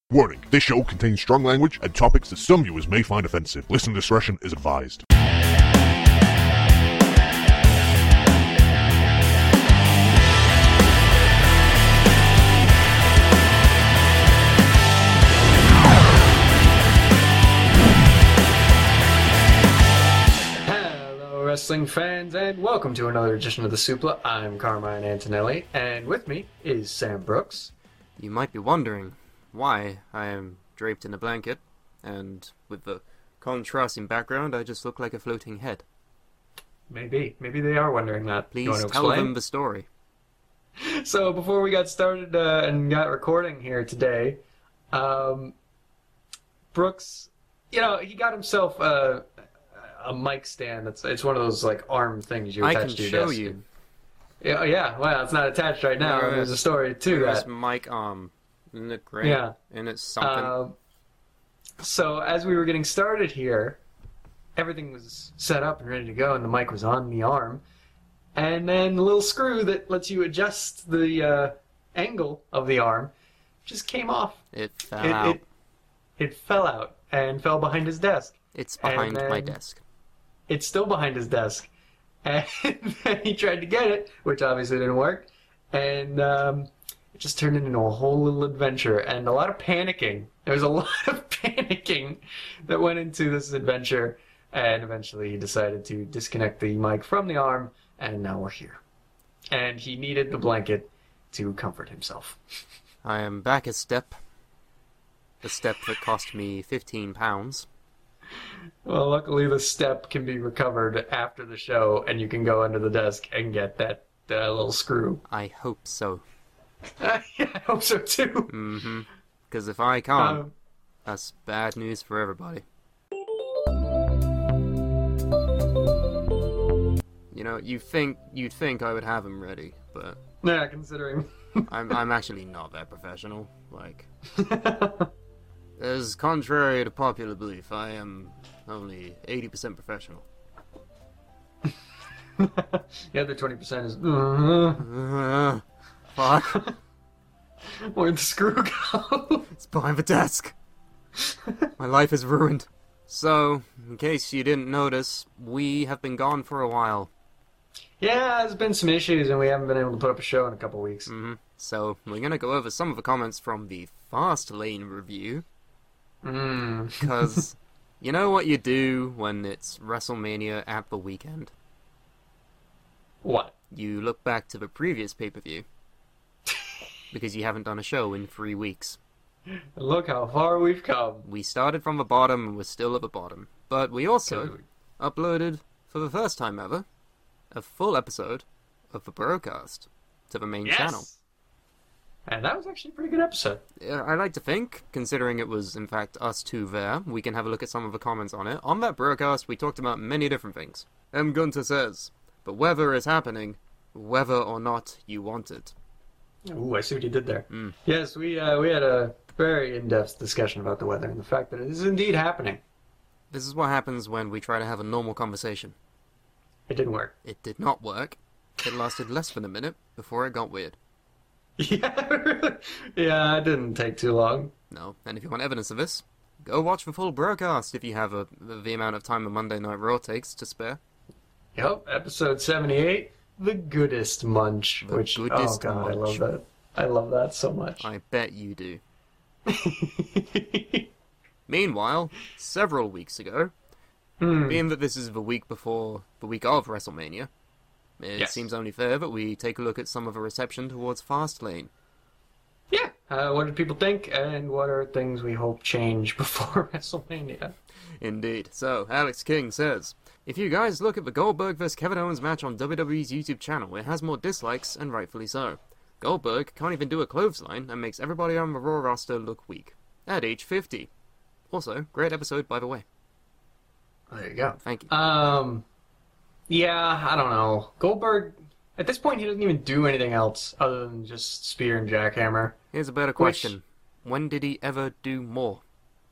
Warning, this show contains strong language and topics that some viewers may find offensive. Listener discretion is advised. Hello, wrestling fans, and welcome to another edition of the Supla. I'm Carmine Antonelli, and with me is Sam Brooks. You might be wondering why I am draped in a blanket, and with the contrasting background, I just look like a floating head. Maybe they are wondering that. You want Please to tell explain? them the story. So before we got started and got recording here today, Brooks, he got himself a mic stand. It's one of those like arm things you I attach can to your show desk. you. Yeah. Well, it's not attached right now. No, There's a story to There's that. mic isn't it great? Yeah. And it's something. So as we were getting started here, everything was set up and ready to go, and the mic was on the arm. And then the little screw that lets you adjust the angle of the arm just came off. It fell out. It fell out and fell behind his desk. It's behind and my then- desk. It's still behind his desk. And then he tried to get it, which obviously didn't work. And it just turned into a whole little adventure and a lot of panicking. There was a lot of panicking that went into this adventure. And eventually he decided to disconnect the mic from the arm, and now we're here. And he needed the blanket to comfort himself. I am back a step. The step that cost me £15. Well, luckily the step can be recovered after the show, and you can go under the desk and get that little screw. I hope so. Yeah, I hope so too. Mm-hmm. Because if I can't, Um, that's bad news for everybody. You know, you'd think I would have him ready, but yeah, considering. I'm actually not that professional. Like, as contrary to popular belief, I am only 80% professional. The other 20% is. Fuck. Where'd the screw go? It's behind the desk. My life is ruined. So, in case you didn't notice, we have been gone for a while. Yeah, there's been some issues, and we haven't been able to put up a show in a couple weeks. So, we're gonna go over some of the comments from the Fastlane review. Because, you know what you do when it's WrestleMania at the weekend? What? You look back to the previous pay-per-view. Because you haven't done a show in 3 weeks. Look how far we've come. We started from the bottom and we're still at the bottom. But we also Good. uploaded, for the first time ever, a full episode of the broadcast to the main channel. And that was actually a pretty good episode. I like to think, considering it was in fact us two there, we can have a look at some of the comments on it. On that broadcast, we talked about many different things. M. Gunter says, "The weather is happening, whether or not you want it." Ooh, I see what you did there. Yes, we had a very in-depth discussion about the weather and the fact that it is indeed happening. This is what happens when we try to have a normal conversation. It didn't work. It did not work. It lasted less than a minute before it got weird. Yeah, yeah, it didn't take too long. No, and if you want evidence of this, go watch the full broadcast if you have the amount of time a Monday Night Raw takes to spare. Yep, episode 78, The Goodest Munch. The Goodest oh god, I love Munch. that. I love that so much. I bet you do. Meanwhile, several weeks ago, being that this is the week before the week of WrestleMania, it Yes. seems only fair that we take a look at some of the reception towards Fastlane. Yeah, what did people think, and what are things we hope change before WrestleMania? Indeed. So, Alex King says, "If you guys look at the Goldberg vs. Kevin Owens match on WWE's YouTube channel, it has more dislikes, and rightfully so. Goldberg can't even do a clothesline and makes everybody on the Raw roster look weak. At age 50. Also, great episode, by the way. There you go. Thank you. Yeah, I don't know. Goldberg, at this point, he doesn't even do anything else other than just spear and jackhammer. Here's a better question. When did he ever do more?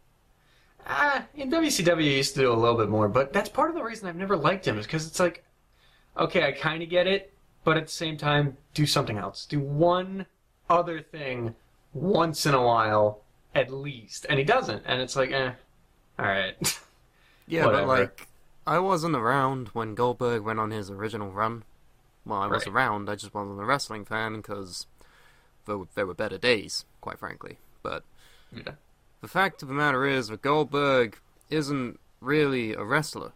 In WCW, he used to do a little bit more, but that's part of the reason I've never liked him, is because it's like, okay, I kind of get it, but at the same time, do something else. Do one other thing once in a while at least, and he doesn't, and it's like, all right. Yeah, Whatever. but like, I wasn't around when Goldberg went on his original run. Well, I was Right. around, I just wasn't a wrestling fan because there were better days, quite frankly. But Yeah. the fact of the matter is that Goldberg isn't really a wrestler.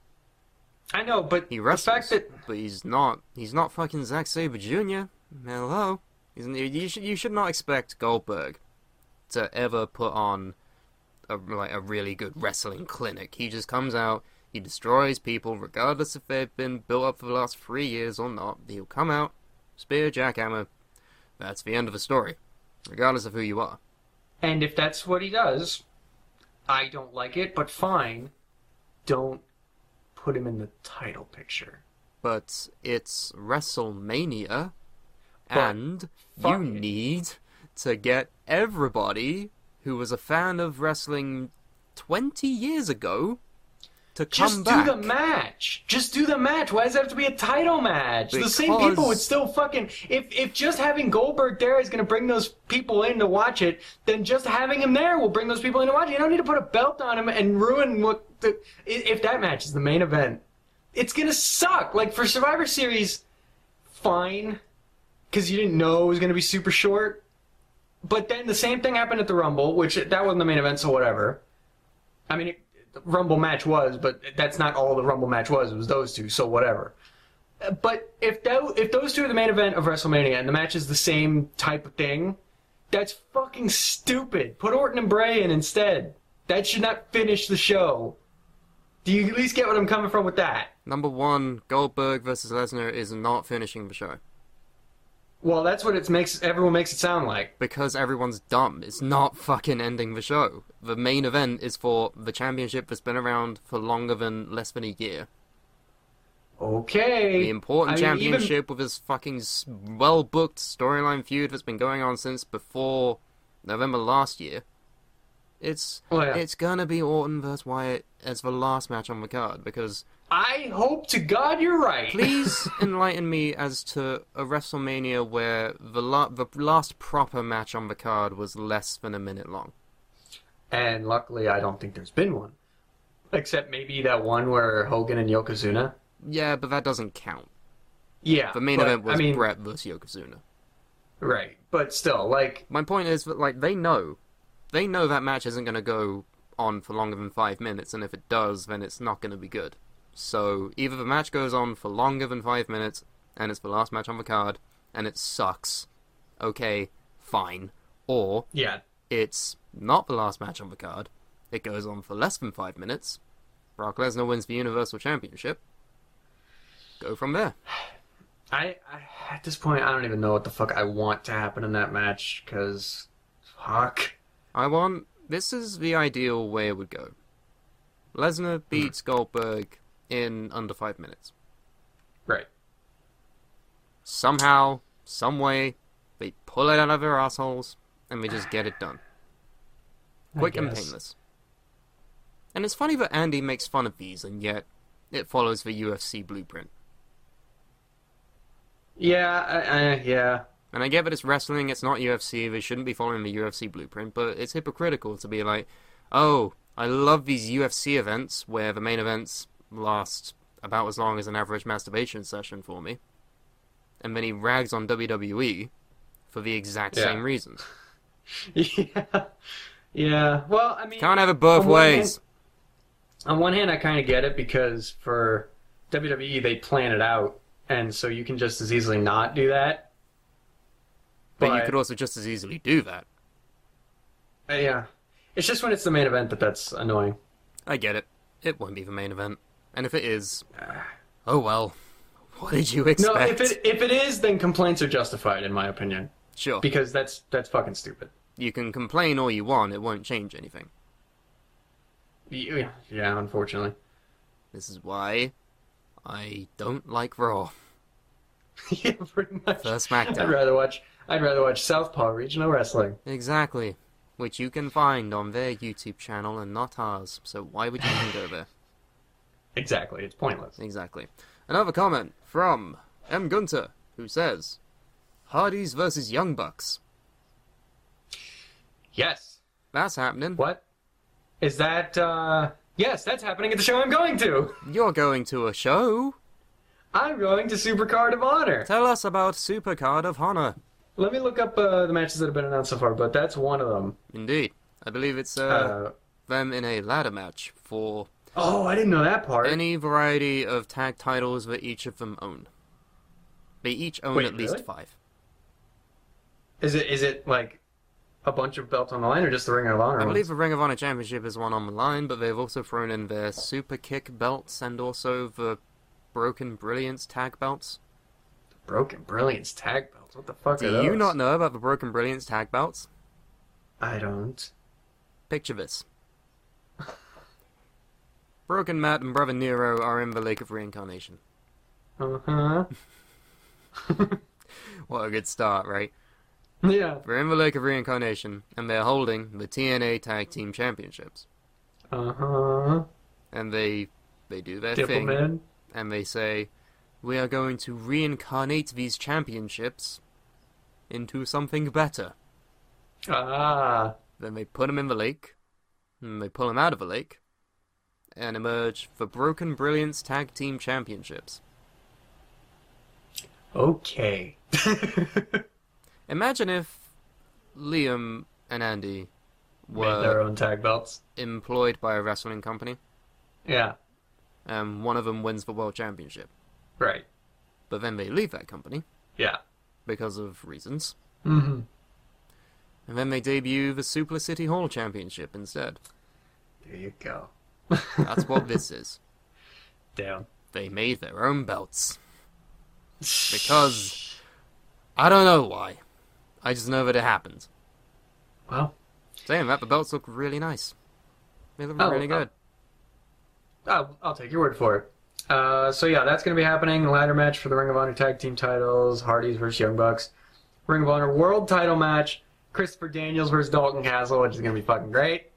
I know, but He the wrestles, fact that but he's not fucking Zack Sabre Jr. Hello. You should not expect Goldberg to ever put on a really good wrestling clinic. He just comes out, he destroys people, regardless if they've been built up for the last 3 years or not. He'll come out, spear, jackhammer. That's the end of the story, regardless of who you are. and if that's what he does, I don't like it, but fine. Don't put him in the title picture. But it's WrestleMania, But and you fuck it. need to get everybody who was a fan of wrestling 20 years ago to come Just back. do the match. Just do the match. Why does it have to be a title match? The same people would Because- still fucking. If just having Goldberg there is going to bring those people in to watch it, then just having him there will bring those people in to watch it. You don't need to put a belt on him and ruin what. If that match is the main event, it's going to suck. Like for Survivor Series, fine, because you didn't know it was going to be super short. But then the same thing happened at the Rumble, which that wasn't the main event, so whatever. I mean, the Rumble match was, but that's not all the Rumble match was. It was those two, so whatever. But if those two are the main event of WrestleMania and the match is the same type of thing, that's fucking stupid. Put Orton and Bray in instead. That should not finish the show. Do you at least get what I'm coming from with that? Number one, Goldberg versus Lesnar is not finishing the show. Well, that's what everyone makes it sound like. Because everyone's dumb. It's not fucking ending the show. The main event is for the championship that's been around for less than a year. Okay. The important I mean, even- championship with this fucking well-booked storyline feud that's been going on since before November last year. It's gonna be Orton versus Wyatt as the last match on the card, because I hope to God you're right. please enlighten me as to a WrestleMania where the last proper match on the card was less than a minute long. And luckily, I don't think there's been one. Except maybe that one where Hogan and Yokozuna. Yeah, but that doesn't count. Yeah. The main but, event was I mean, Brett versus Yokozuna. Right. But still, like, My point is that, like, they know that match isn't going to go on for longer than 5 minutes, and if it does, then it's not going to be good. So either the match goes on for longer than 5 minutes, and it's the last match on the card, and it sucks. Okay, fine. Or yeah. it's not the last match on the card. It goes on for less than 5 minutes. Brock Lesnar wins the Universal Championship. Go from there. I at this point, I don't even know what the fuck I want to happen in that match, because, fuck. This is the ideal way it would go. Lesnar beats Goldberg in under 5 minutes. Right. Somehow, some way, they pull it out of their assholes, and they just get it done. Quick and guess. painless. And it's funny that Andy makes fun of these, and yet it follows the UFC blueprint. Yeah, yeah. And I get that it's wrestling, it's not UFC, they shouldn't be following the UFC blueprint, but it's hypocritical to be like, oh, I love these UFC events where the main events last about as long as an average masturbation session for me. And then he rags on WWE for the exact Yeah. same reasons. Yeah. Yeah. Well, I mean... Can't have it both on one ways. On one hand, I kind of get it, because for WWE, they plan it out, and so you can just as easily not do that. But you could also just as easily do that. Yeah. It's just when it's the main event that's annoying. I get it. It won't be the main event. And if it is, oh well. What did you expect? No, if it is, then complaints are justified, in my opinion. Sure. Because that's fucking stupid. You can complain all you want, it won't change anything. Yeah, unfortunately. This is why I don't like Raw. Yeah, pretty much. For SmackDown. I'd rather watch Southpaw Regional Wrestling. Exactly. Which you can find on their YouTube channel and not ours. So why would you even go there? Exactly, it's pointless. Exactly. Another comment from M. Gunter, who says, Hardys versus Young Bucks. Yes. That's happening. What? Is that, Yes, that's happening at the show I'm going to! You're going to a show? I'm going to Supercard of Honor! Tell us about Supercard of Honor. Let me look up the matches that have been announced so far, but that's one of them. Indeed. I believe it's them in a ladder match for Oh, I didn't know that part. any variety of tag titles that each of them own. They each own Wait, at least really? 5. Is it like a bunch of belts on the line, or just the Ring of Honor? I believe ones? the Ring of Honor Championship is one on the line, but they've also thrown in their Super Kick belts and also the Broken Brilliance tag belts. Broken Brilliance tag belts. What the fuck are Do those? you not know about the Broken Brilliance tag belts? I don't. Picture this. Broken Matt and Brother Nero are in the Lake of Reincarnation. Uh-huh. What a good start, right? Yeah. They're in the Lake of Reincarnation, and they're holding the TNA Tag Team Championships. Uh-huh. And they do their thing, Diploman. and they say, we are going to reincarnate these championships into something better. Ah. Then they put them in the lake, and they pull them out of the lake, and emerge the Broken Brilliance Tag Team Championships. Okay. Imagine if Liam and Andy Made their were own tag belts. employed by a wrestling company, Yeah. and one of them wins the World Championship. Right. But then they leave that company, Yeah. because of reasons, Mm-hmm. and then they debut the Super City Hall Championship instead. There you go. That's what this is. Damn. They made their own belts. Because I don't know why. I just know that it happened. Well. Saying that, the belts look really nice. They look Oh, really good. I'll take your word for it. So yeah, that's going to be happening. Ladder match for the Ring of Honor Tag Team titles. Hardys versus Young Bucks. Ring of Honor World Title match. Christopher Daniels versus Dalton Castle, which is going to be fucking great.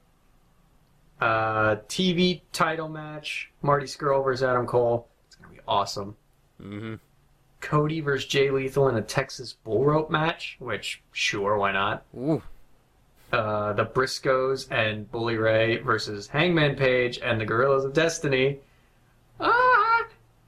TV title match. Marty Scurll versus Adam Cole. It's going to be awesome. Mm-hmm. Cody versus Jay Lethal in a Texas Bull Rope match, which, sure, why not? Ooh. The Briscoes and Bully Ray versus Hangman Page and the Gorillas of Destiny. Ah!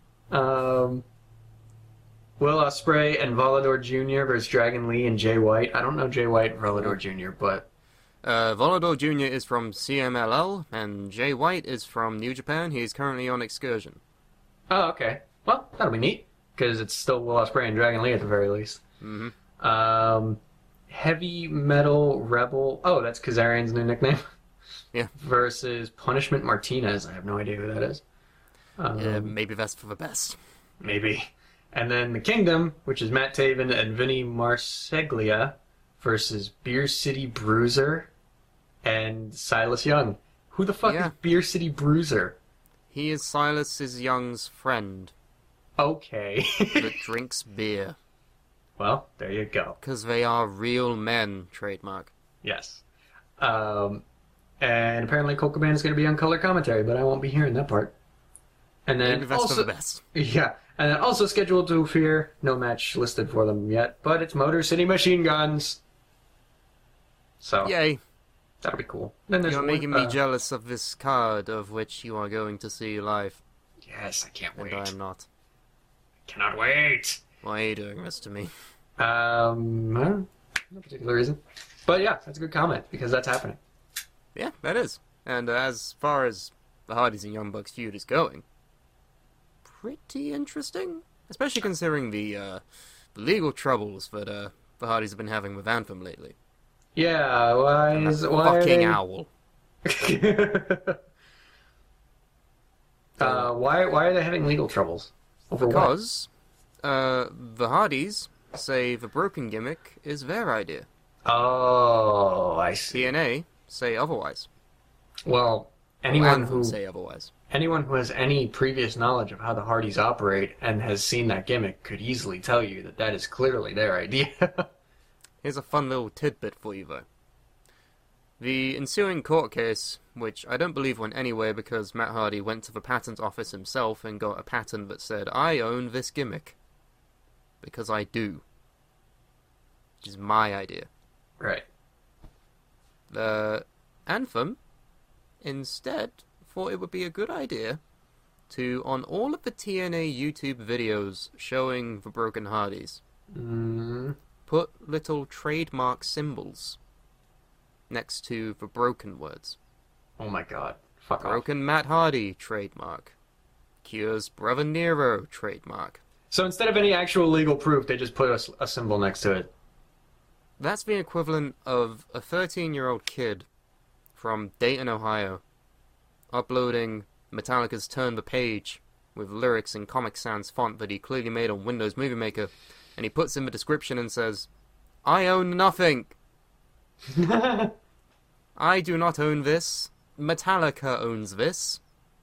Will Ospreay and Volador Jr. versus Dragon Lee and Jay White. I don't know Jay White and Volador Jr., but Volador Jr. is from CMLL, and Jay White is from New Japan. He's currently on Excursion. oh, okay. Well, that'll be neat because it's still Will Ospreay and Dragon Lee at the very least. Mm-hmm. Heavy Metal Rebel. Oh, that's Kazarian's new nickname. Yeah. Versus Punishment Martinez. I have no idea who that is. Maybe that's for the best. Maybe. And then the Kingdom, which is Matt Taven and Vinny Marseglia versus Beer City Bruiser and Silas Young. Who the fuck Yeah. is Beer City Bruiser? He is Silas Young's friend Okay. that drinks beer. Well, there you go. Because they are real men, trademark. Yes. And apparently Colt Cabana is going to be on color commentary, but I won't be hearing that part. And then Maybe that's also, for the best. yeah, and then also scheduled to appear, no match listed for them yet, but it's Motor City Machine Guns. So Yay. that'll be cool. Then there's You're making me one- jealous of this card of which you are going to see live. Yes, I can't And wait. I am not. Cannot wait. Why are you doing this to me? I don't know, no particular reason. But yeah, that's a good comment because that's happening. Yeah, that is. And as far as the Hardys and Young Bucks feud is going, pretty interesting. Especially considering the legal troubles that the Hardys have been having with Anthem lately. Yeah, why And is that why are fucking they... owl. why are they having legal troubles? Over what? Because the Hardys say the broken gimmick is their idea. Oh, I see. TNA say otherwise. Well, Or anyone Anthem who say otherwise. anyone who has any previous knowledge of how the Hardys operate and has seen that gimmick could easily tell you that that is clearly their idea. Here's a fun little tidbit for you, though. The ensuing court case, which I don't believe went anywhere because Matt Hardy went to the patent office himself and got a patent that said, I own this gimmick. Because I do. Which is my idea. Right. Anthem instead thought it would be a good idea to, on all of the TNA YouTube videos showing the Broken Hardys, put little trademark symbols next to the broken words. Oh my god. Fuck off. Broken Matt Hardy, trademark. Cure's Brother Nero, trademark. So instead of any actual legal proof, they just put a symbol next to it. That's the equivalent of a 13-year-old kid from Dayton, Ohio, uploading Metallica's Turn the Page with lyrics in Comic Sans font that he clearly made on Windows Movie Maker, and he puts in the description and says, "I own nothing. I do not own this. Metallica owns this."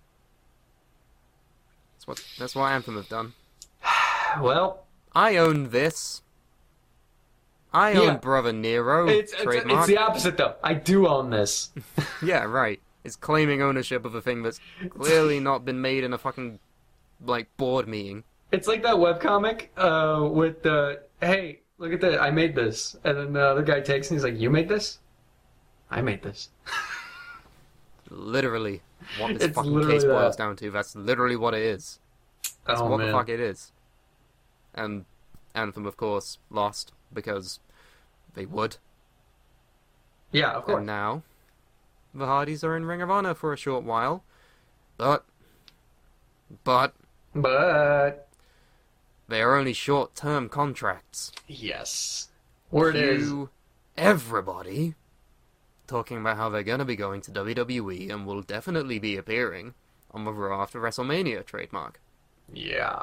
That's what Anthem have done. Well, I own this. I own Brother Nero, trademark. It's the opposite, though. I do own this. Yeah, right. It's claiming ownership of a thing that's clearly not been made in a fucking, board meeting. It's like that webcomic with the, hey, look at that, I made this. And then the other guy takes it and he's like, you made this? I made this. Literally what this It's fucking literally case boils that. down to. That's literally what it is. That's what the fuck it is. And Anthem, of course, lost because they would. Yeah, of course. And now, the Hardys are in Ring of Honor for a short while. But But, they are only short-term contracts. yes. Word is, Cue everybody talking about how they're going to be going to WWE and will definitely be appearing on the Raw after WrestleMania trademark. yeah.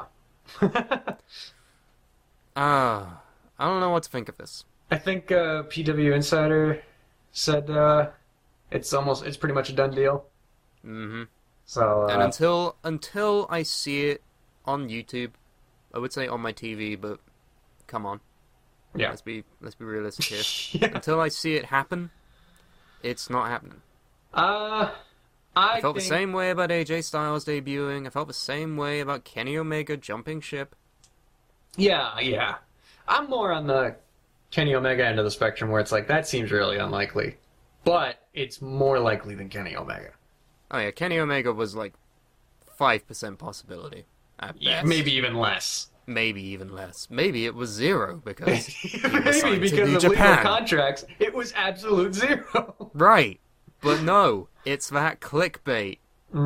I don't know what to think of this. I think PW Insider said it's pretty much a done deal. Mm-hmm. So And until I see it on YouTube, I would say on my TV, but come on. yeah. Let's be realistic here. Yeah. Until I see it happen, it's not happening. I felt the think- same way about AJ Styles debuting. I felt the same way about Kenny Omega jumping ship. Yeah. I'm more on the Kenny Omega end of the spectrum where it's like, that seems really unlikely. But it's more likely than Kenny Omega. Oh yeah, Kenny Omega was 5% possibility at Yeah, best. maybe even less. Maybe even less. Maybe it was 0 because he was Maybe signed to because New of legal Japan. contracts, it was absolute 0. Right. But no, it's that clickbait.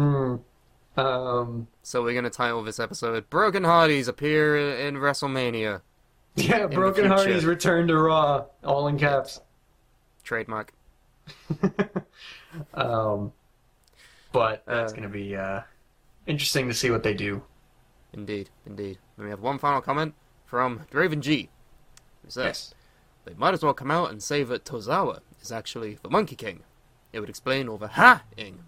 So we're going to title this episode, Broken Hardys Appear in WrestleMania. Yeah, the Broken future. Hardys return to Raw, all in caps. Trademark. But that's going to be interesting to see what they do. Indeed. Then we have one final comment from Draven G, who says, Yes. they might as well come out and say that Tozawa is actually the Monkey King. It would explain all the ha-ing.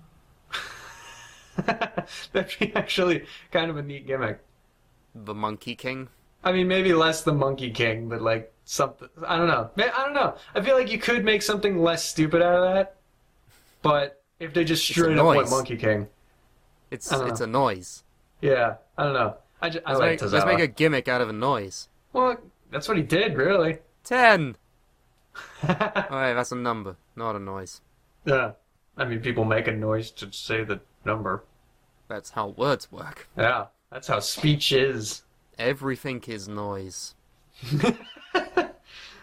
That'd be actually kind of a neat gimmick. The Monkey King? I mean, maybe less the Monkey King, but something. I don't know. I feel like you could make something less stupid out of that. But if they just straight up went noise. Monkey King, It's I don't know. a noise. yeah, I don't know. I like Tozawa. Let's make a gimmick out of a noise. Well, that's what he did, really. 10! Alright, that's a number, not a noise. Yeah. I mean, people make a noise to say the number. That's how words work. Yeah, that's how speech is. Everything is noise. But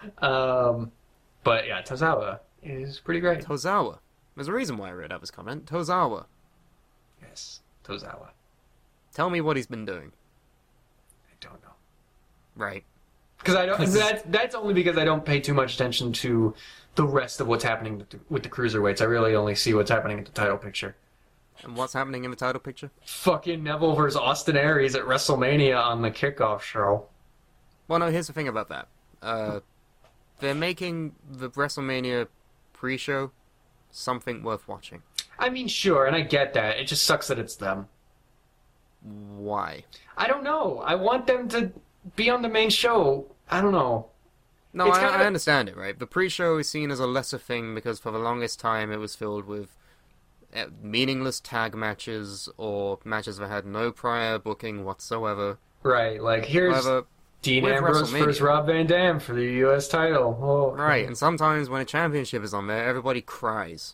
yeah, Tozawa is pretty great. Tozawa. There's a reason why I read out this comment. Tozawa. Yes, Tozawa. Tell me what he's been doing. I don't know. Right. Because I don't. That's only because I don't pay too much attention to the rest of what's happening with the cruiserweights. I really only see what's happening in the title picture. And what's happening in the title picture? Fucking Neville versus Austin Aries at WrestleMania on the kickoff show. Well, no, here's the thing about that. They're making the WrestleMania pre-show something worth watching. I mean, sure, and I get that. It just sucks that it's them. Why? I don't know. I want them to be on the main show. I don't know. No, It's I kind of- understand it, right? The pre-show is seen as a lesser thing because for the longest time it was filled with meaningless tag matches or matches that had no prior booking whatsoever. Right, like here's However, Dean with Ambrose WrestleMania- versus Rob Van Dam for the U.S. title. Oh, right, and sometimes when a championship is on there, everybody cries.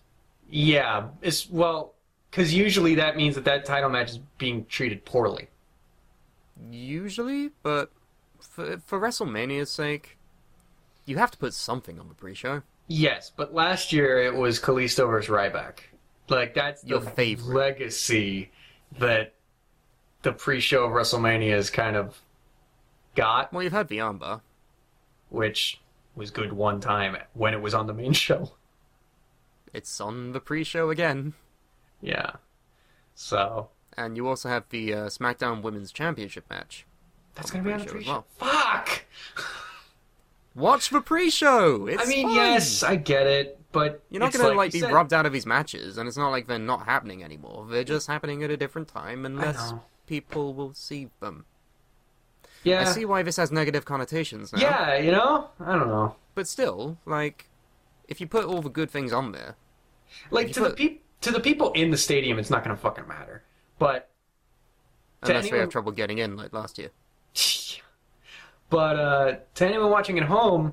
Yeah, it's well, because usually that means that that title match is being treated poorly. Usually, but for WrestleMania's sake, you have to put something on the pre-show. Yes, but last year it was Kalisto versus Ryback. Like that's Your the favorite. legacy that the pre-show of WrestleMania has kind of got, Well, you've had the armbar. which was good one time when it was on the main show. It's on the pre-show again. Yeah. So And you also have the SmackDown Women's Championship match. that's gonna be on the pre-show pre-show. as well. Fuck. Watch the pre-show! It's I mean, fun! yes, I get it, but You're not it's gonna, like be you said- rubbed out of these matches, and it's not like they're not happening anymore. They're just happening at a different time, and I less know. people will see them. Yeah. I see why this has negative connotations now. Yeah, you know? I don't know. But still, like, if you put all the good things on there, Like You to the put- to the people in the stadium, it's not going to fucking matter. But to unless they anyone, have trouble getting in, like last year. to anyone watching at home,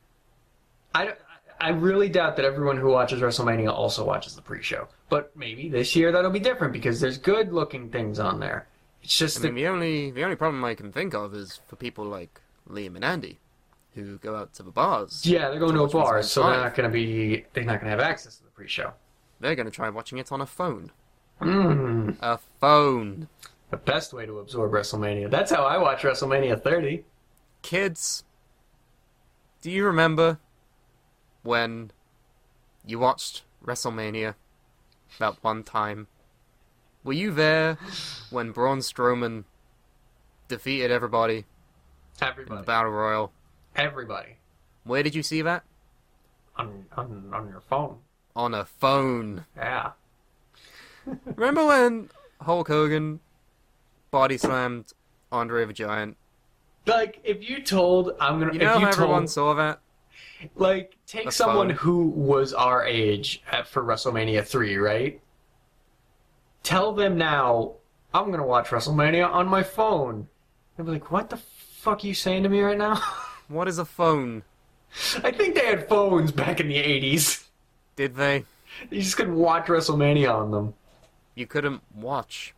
I really doubt that everyone who watches WrestleMania also watches the pre-show. But maybe this year that'll be different because there's good-looking things on there. It's just I that mean, the only problem I can think of is for people like Liam and Andy, who go out to the bars. yeah, they're going to a watch bar, what's so they're live. not going to have access to the pre-show. They're going to try watching it on a phone. Mm, A phone. the best way to absorb WrestleMania. That's how I watch WrestleMania 30. Kids, do you remember when you watched WrestleMania that one time? Were you there when Braun Strowman defeated everybody in the Everybody. Battle Royal? Everybody. Where did you see that? On your phone. On a phone. Yeah. Remember when Hulk Hogan body slammed Andre the Giant? Like, if you told, I'm gonna. You know if you how everyone told, saw that? like, take The someone phone. who was our age for WrestleMania 3, right? Tell them now, I'm gonna watch WrestleMania on my phone. They'll be like, what the fuck are you saying to me right now? What is a phone? I think they had phones back in the 80s. Did they? You just couldn't watch WrestleMania on them. You couldn't watch.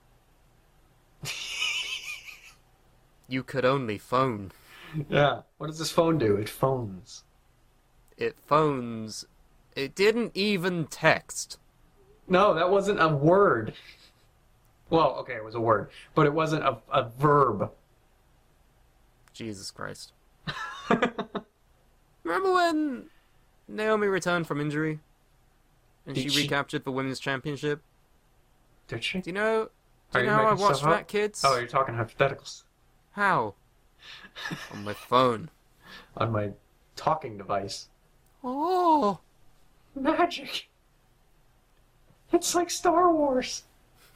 You could only phone. Yeah. What does this phone do? It phones. It phones. It didn't even text. No, that wasn't a word. Well, okay, it was a word, but it wasn't a verb. Jesus Christ. Remember when Naomi returned from injury? And Did she she- recaptured the women's championship? Did she? Do you know Are you how I making watched stuff up? that, kids? Oh, you're talking hypotheticals. How? On my phone. On my talking device. Oh! Magic. It's like Star Wars.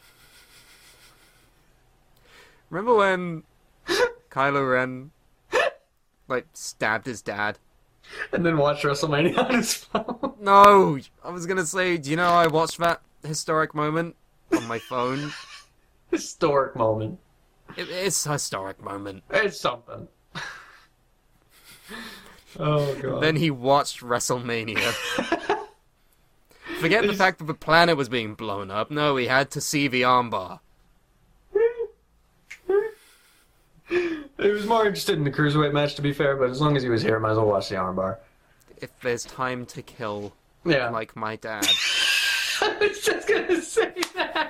Remember when Kylo Ren, like, stabbed his dad? And then watch WrestleMania on his phone. No! I was gonna say, do you know I watched that historic moment on my phone? Historic moment. It's a historic moment. It's something. Oh, God. Then he watched WrestleMania. Forget the fact that the planet was being blown up. No, he had to see the armbar. He was more interested in the cruiserweight match, to be fair, but as long as he was here, might as well watch the armbar. If there's time to kill, Yeah. like my dad. I was just gonna say that.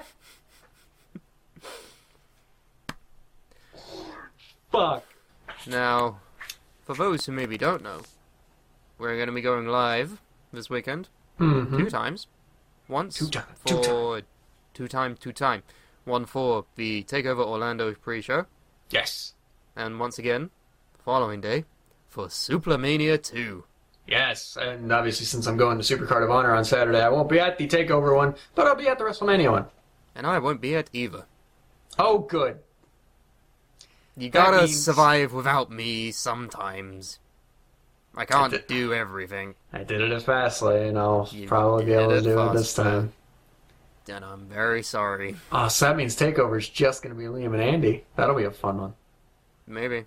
Fuck. Now, for those who maybe don't know, we're going to be going live this weekend. Mm-hmm. 2 times. Once Two time. for... Two time. One for the TakeOver Orlando pre-show. Yes. And once again, the following day, for Suplemania 2. Yes, and obviously since I'm going to Supercard of Honor on Saturday, I won't be at the TakeOver one, but I'll be at the WrestleMania one. And I won't be at either. Oh, good. You That gotta means- survive without me sometimes. I can't Did- do everything. I did it at Fastlane, and I'll You probably be did able to it do it this faster. time. And I'm very sorry. Oh, so that means TakeOver's just going to be Liam and Andy. That'll be a fun one. Maybe.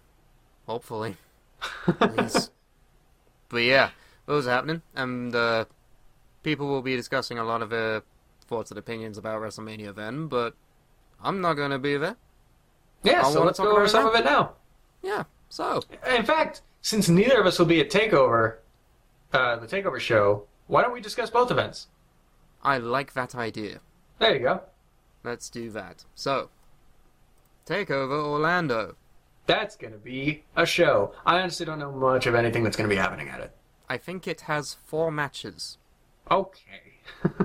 Hopefully. Please. But yeah, those are happening. And people will be discussing a lot of thoughts and opinions about WrestleMania then, but I'm not going to be there. Yeah, I so wanna let's talk go over about some that. of it now. Yeah, so, In fact, since neither of us will be at TakeOver, the TakeOver show, why don't we discuss both events? I like that idea. There you go. Let's do that. So, TakeOver Orlando. That's going to be a show. I honestly don't know much of anything that's going to be happening at it. I think it has 4 matches. Okay.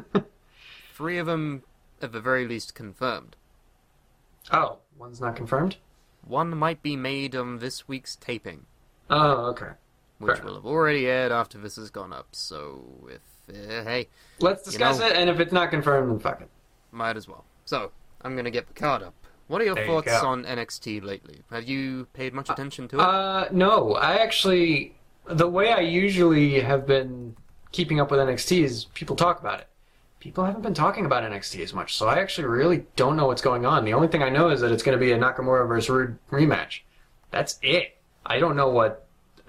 3 of them, at the very least, confirmed. Oh, one's not confirmed? One might be made on this week's taping, Oh, okay. which Fair will have already aired after this has gone up, so if, hey, Let's discuss know- it, and if it's not confirmed, then fuck it. might as well. So, I'm gonna get the card up. What are your There you thoughts go. on NXT lately? Have you paid much attention to it? No, I actually, the way I usually have been keeping up with NXT is people talk about it. People haven't been talking about NXT as much, so I actually really don't know what's going on. The only thing I know is that it's going to be a Nakamura versus Rude rematch. That's it. I don't know what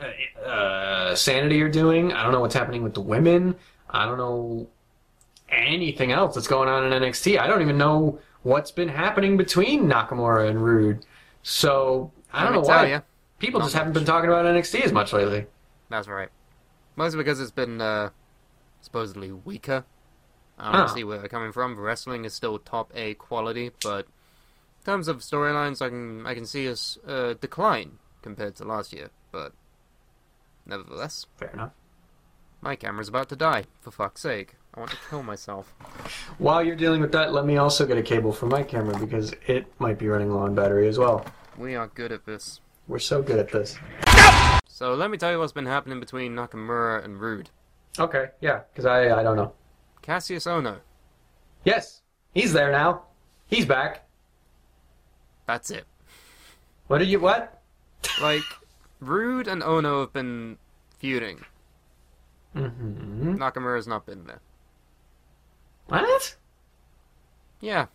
Sanity are doing. I don't know what's happening with the women. I don't know anything else that's going on in NXT. I don't even know what's been happening between Nakamura and Rude. So I don't Let know me tell why ya, people not just haven't much. been talking about NXT as much lately. That's right. Mostly because it's been, supposedly weaker. I Huh. don't see where they're coming from. The wrestling is still top A quality, but in terms of storylines, I can see a decline compared to last year. But nevertheless, Fair enough. my camera's about to die. For fuck's sake, I want to kill myself. While you're dealing with that, let me also get a cable for my camera because it might be running low on battery as well. We are good at this. We're so good at this. So let me tell you what's been happening between Nakamura and Rude. Okay, yeah, because I don't know. Cassius Ohno. Yes, he's there now. He's back. That's it. What? Like, Rude and Ohno have been feuding. Mm-hmm. Nakamura's not been there. What? Yeah,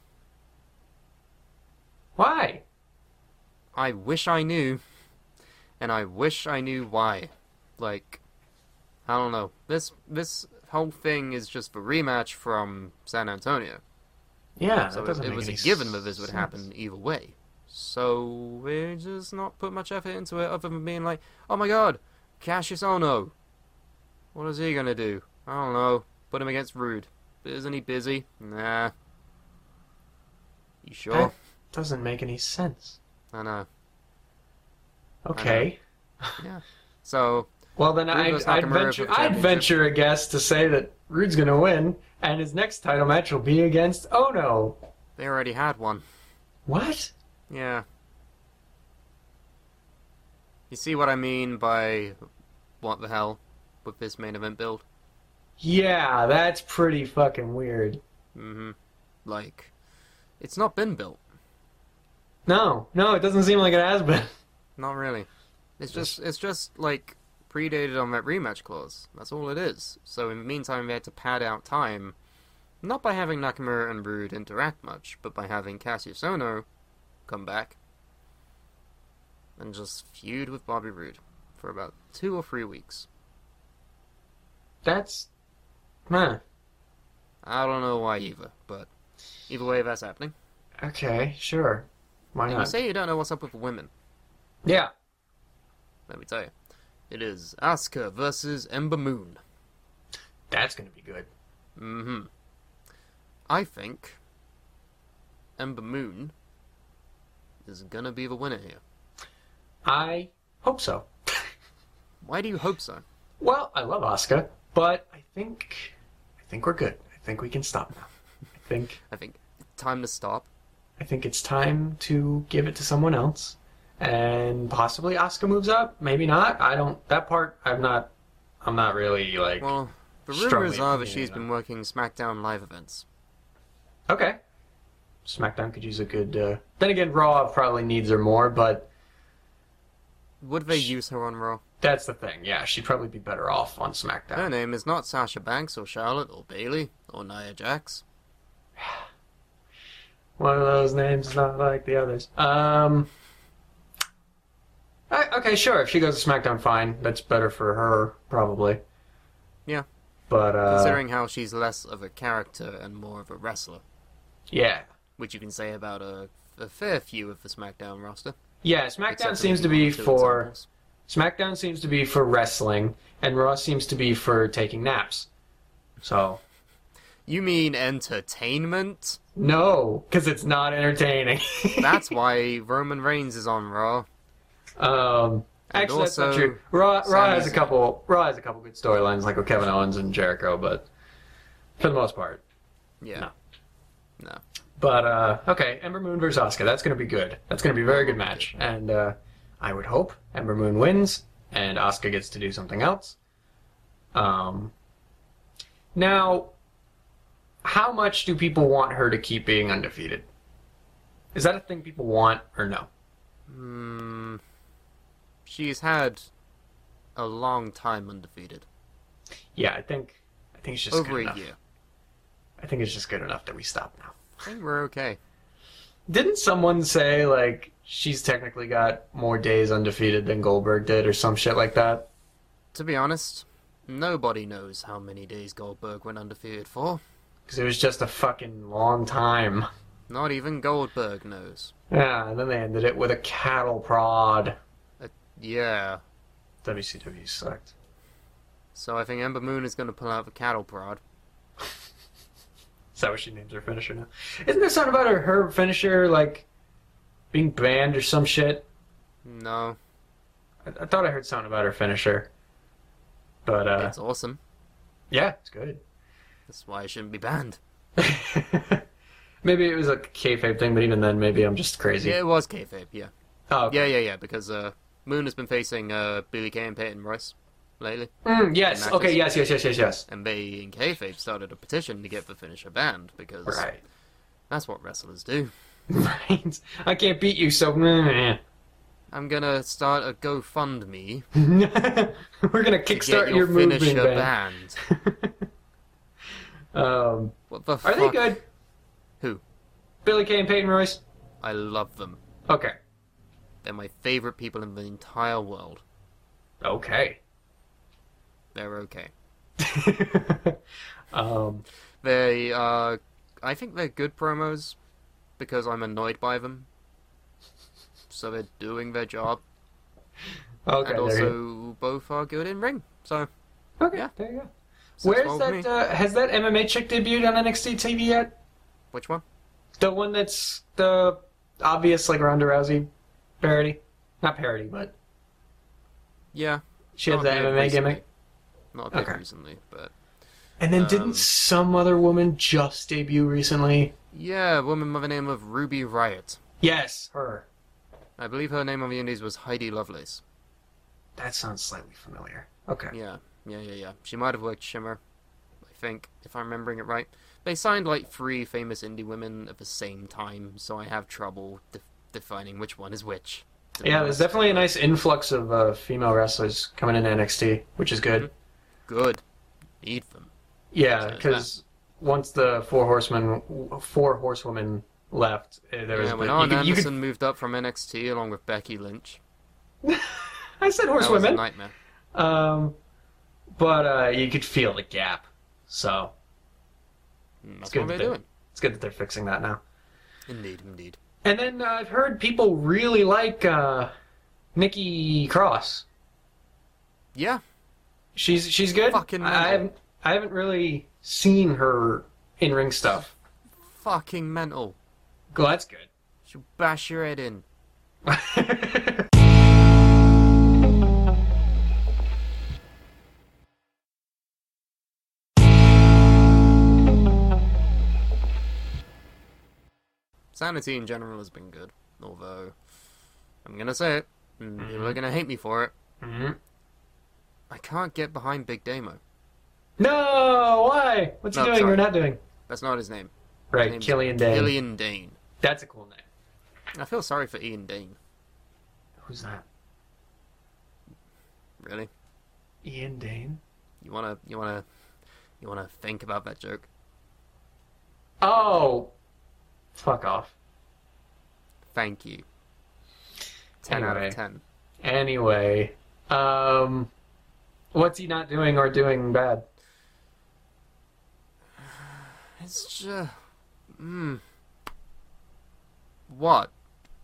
Why? I wish I knew. And I wish I knew why. Like, I don't know. This whole thing is just a rematch from San Antonio. Yeah, So that doesn't it make was a any given that this would sense. happen either way. So they just not put much effort into it other than being like, oh my god, Cassius Ohno. What is he gonna do? I don't know. Put him against Rude. Isn't he busy? Nah. You sure? That doesn't make any sense. I know. Okay. Yeah. So, Well, then Rude versus Nakamura for the I'd championship. venture a guess to say that Rude's gonna win, and his next title match will be against Ono. they already had one. What? Yeah. You see what I mean by what the hell with this main event build? Yeah, that's pretty fucking weird. Mm-hmm. Like, it's not been built. No, it doesn't seem like it has been. Not really. It's just like predated on that rematch clause. That's all it is. So in the meantime, we had to pad out time, not by having Nakamura and Rude interact much, but by having Cassius Ohno come back and just feud with Bobby Roode for about 2 or 3 weeks. That's... Huh. I don't know why either, but either way, that's happening. Okay, sure. Why And you not? say you don't know what's up with the women. Yeah. Let me tell you. It is Asuka versus Ember Moon. That's gonna be good. Mm-hmm. I think Ember Moon is gonna be the winner here. I hope so. Why do you hope so? Well, I love Asuka, but I think we're good. I think we can stop now. I think time to stop. I think it's time to give it to someone else. And possibly Asuka moves up, maybe not. That part I'm not really like Well, the strongly rumors are that opinionated she's on. been working SmackDown live events. Okay. SmackDown could use a good then again Raw probably needs her more, but Would they use her on Raw? that's the thing. Yeah, she'd probably be better off on Her SmackDown. name is not Sasha Banks or Charlotte or Bailey or Nia Jax. One of those names is not like the others. Okay, sure. If she goes to SmackDown, fine. That's better for her, probably. Yeah. But Considering how she's less of a character and more of a wrestler, yeah, which you can say about a fair few of the SmackDown roster. yeah. except SmackDown for seems to maybe be one or two for examples. SmackDown seems to be for wrestling, and Raw seems to be for taking naps. So You mean entertainment? no, because it's not entertaining. That's why Roman Reigns is on Raw. Actually, that's not also, true. Raw has a Zayn. couple good storylines, like with Kevin Owens and Jericho, but for the most part. Yeah. No. But okay, Ember Moon versus Asuka. That's going to be good. That's going to be a very good match, and I would hope Ember Moon wins and Asuka gets to do something else. Now, how much do people want her to keep being undefeated? Is that a thing people want or no? She's had a long time undefeated. Yeah, I think it's just Over good a enough. year. I think it's just good enough that we stop now. I think we're okay. Didn't someone say like she's technically got more days undefeated than Goldberg did, or some shit like that? To be honest, nobody knows how many days Goldberg went undefeated for. Because it was just a fucking long time. Not even Goldberg knows. Yeah, and then they ended it with a cattle prod. Yeah. WCW sucked. So I think Ember Moon is going to pull out the cattle prod. Is that what she names her finisher now? Isn't there something about her finisher, like, being banned or some shit? No. I thought I heard something about her finisher. But, It's awesome. yeah, it's good. That's why it shouldn't be banned. Maybe it was a kayfabe thing, but even then, maybe I'm just crazy. Yeah, it was kayfabe, yeah. Oh, okay. Yeah, because Moon has been facing Billie Kay and Peyton Royce lately. Yes, matches. okay, yes. And they, in kayfabe, started a petition to get the finisher banned, because Right. that's what wrestlers do. Right. I can't beat you, so... meh. I'm gonna start a GoFundMe We're gonna to kickstart get your movement finisher ban. banned. What the fuck? Are they good? Who? Billie Kay and Peyton Royce? I love them. Okay. They're my favorite people in the entire world. Okay. They're okay. um, They, I think they're good promos because I'm annoyed by them. So they're doing their job. okay, And there you also, both are good in ring. So, go. Okay, yeah. there you go. six Where's well with that, me. has that MMA chick debuted on NXT TV yet? Which one? The one that's the obvious, like, Ronda Rousey parody? Not parody, but Yeah. she had Not the a bit MMA recently. gimmick. Not a bit Okay. recently, but... And then didn't Um, some other woman just debut recently? Yeah, a woman by the name of Ruby Riott. Yes, her. I believe her name on the indies was Heidi Lovelace. That sounds slightly familiar. Okay. Yeah. She might have worked Shimmer, I think, if I'm remembering it right. They signed like 3 famous indie women at the same time, so I have trouble defining which one is which. to be Yeah, there's honest. definitely a nice influx of female wrestlers coming into NXT, which is good. Good. Need them. Yeah, So is because once the four horsewomen left, there was Yeah, when the, Arn you Anderson moved up from NXT along with Becky Lynch. I said That was a horsewomen, nightmare. but you could feel the gap. So That's good what they're that they- doing. it's good that they're fixing that now. Indeed. And then I've heard people really like Nikki Cross. Yeah, She's good. Fucking I haven't really seen her in ring stuff. fucking mental. Well, that's good. She'll bash your head in. Sanity in general has been good, although I'm gonna say it, and people are gonna hate me for it. Mhm. I can't get behind Big Damo. No, why? What's he No, doing sorry. or not doing? That's not his name. His Right, name's Killian Dane. Killian Dane. That's a cool name. I feel sorry for Ian Dane. Who's that? Really? Ian Dane? You wanna think about that joke? Oh, fuck off. Thank you. 10 out Anyway. of 10. Anyway, what's he not doing or doing bad? It's just... What?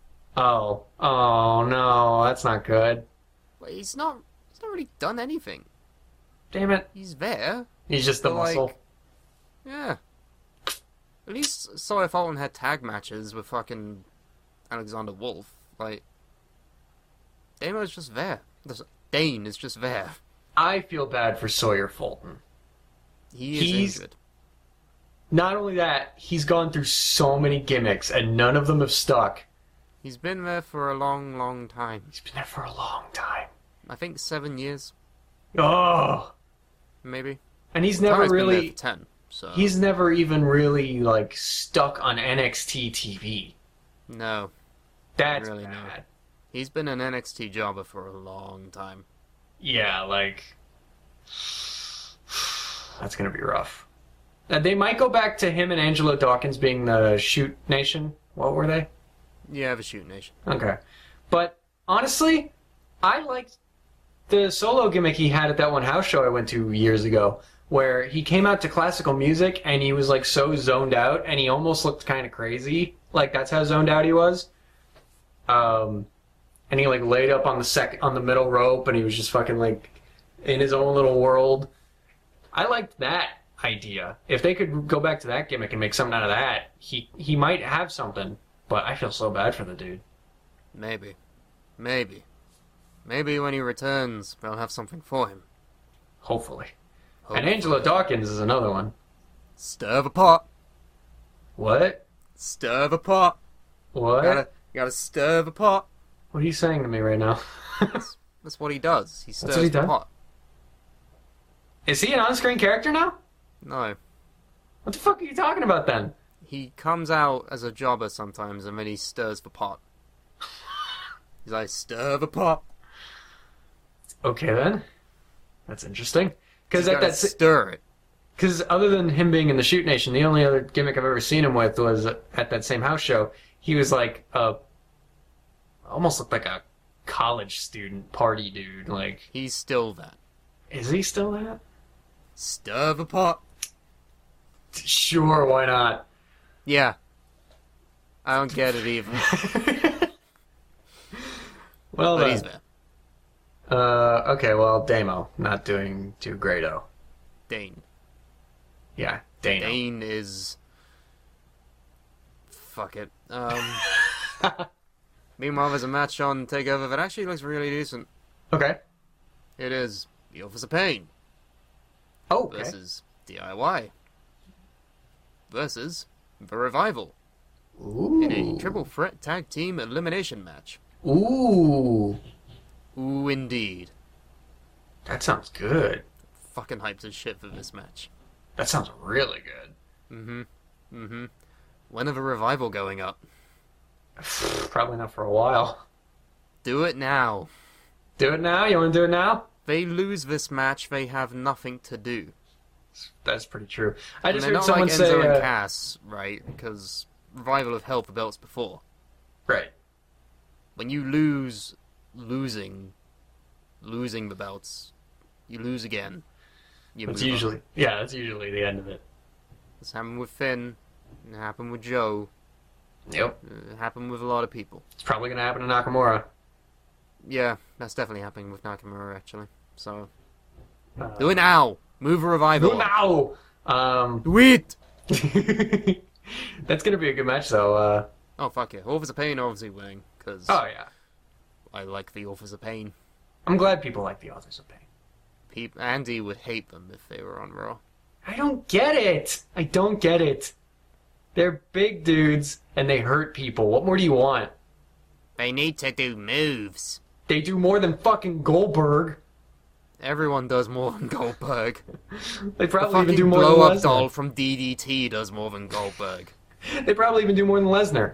Oh no, that's not good. Well, he's not really done anything. Damn it. He's there. He's just the But, muscle. like, yeah. At least Sawyer Fulton had tag matches with fucking Alexander Wolf. Like, Damo's just there. Dane is just there. I feel bad for Sawyer Fulton. He's injured. Not only that, he's gone through so many gimmicks and none of them have stuck. He's been there for a long, long time. He's been there for a long time. I think 7 years, Oh! maybe. And he's never Tara's been there really... for 10, so... He's never even really, like, stuck on NXT TV. No. That's Really bad. not. He's been an NXT jobber for a long time. Yeah, like... That's gonna be rough. They might go back to him and Angelo Dawkins being the Shoot Nation. What were they? Yeah, the Shoot Nation. Okay. But, honestly, I liked the solo gimmick he had at that one house show I went to years ago, where he came out to classical music and he was, like, so zoned out and he almost looked kind of crazy. Like, that's how zoned out he was. And he, like, laid up on the middle rope and he was just fucking, like, in his own little world. I liked that idea. If they could go back to that gimmick and make something out of that, he might have something. But I feel so bad for the dude. Maybe. Maybe when he returns, they'll have something for him. Hopefully. Hopefully. And Angelo Dawkins is another one. Stir the pot. What? Stir the pot. What? Gotta stir the pot. What are you saying to me right now? That's what he does. He what stirs he the does? pot. Is he an on-screen character now? No. What the fuck are you talking about then? He comes out as a jobber sometimes and then he stirs the pot. He's like, stir the pot. Okay then. That's interesting. Because You gotta stir it. Because other than him being in the Shoot Nation, the only other gimmick I've ever seen him with was at that same house show. He was like almost looked like a college student party dude. Like, He's still that. is he still that? Stir the pot. Sure, why not? Yeah. I don't get it either. Well, But he's there. okay, well, Damo, not doing too great-o. Dane. Yeah, Dano. Dane is... Fuck it. Meanwhile, there's a match on TakeOver that actually looks really decent. Okay. It is The Office of Pain Oh, okay. versus DIY versus The Revival Ooh. in a triple threat tag team elimination match. Ooh. Ooh, indeed. That sounds good. Fucking hyped as shit for this match. That sounds really good. When are the Revival going up? Probably not for a while. Do it now. Do it now? You want to do it now? They lose this match, they have nothing to do. That's pretty true. I just they're heard not someone like say... Enzo and Cass, right? Because Revival have held the belts before. Right. When you losing the belts, you lose again. That's move on. usually... Yeah, that's usually the end of it. This happened with Finn. It happened with Joe. Yep. It happened with a lot of people. It's probably going to happen to Nakamura. Yeah, that's definitely happening with Nakamura, actually. So, Uh, do it now! Move a Revival. Do it now! Do it! That's going to be a good match, though. Oh, fuck yeah. Authors of Pain obviously winning, because Oh, yeah. I like the Authors of Pain. I'm glad people like the Authors of Pain. Andy would hate them if they were on Raw. I don't get it. I don't get it. They're big dudes, and they hurt people. What more do you want? They need to do moves. They do more than fucking Goldberg. Everyone does more than Goldberg. They The probably even fucking do more than blow-up Lesnar. doll from DDT does more than Goldberg. They probably even do more than Lesnar.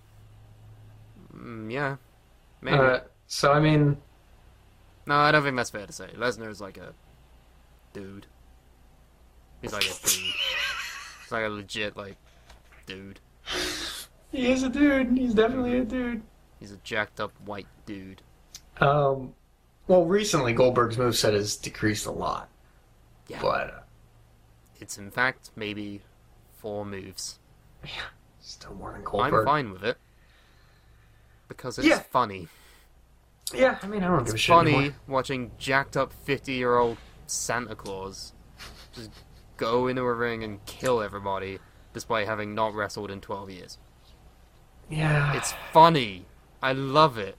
Yeah. Maybe. So, I mean... No, I don't think that's fair to say. Lesnar is like a dude. He's like a dude. He's like a legit, like, dude. He is a dude. He's definitely a dude. He's a jacked up white dude. Well, recently Goldberg's moveset has decreased a lot. Yeah. But, It's in fact maybe 4 moves. Still more than I'm Goldberg. fine with it. Because it's funny. Yeah, I mean, I don't give a It's shit funny anymore. watching jacked up 50-year-old Santa Claus just go into a ring and kill everybody despite having not wrestled in 12 years. Yeah. It's funny. I love it.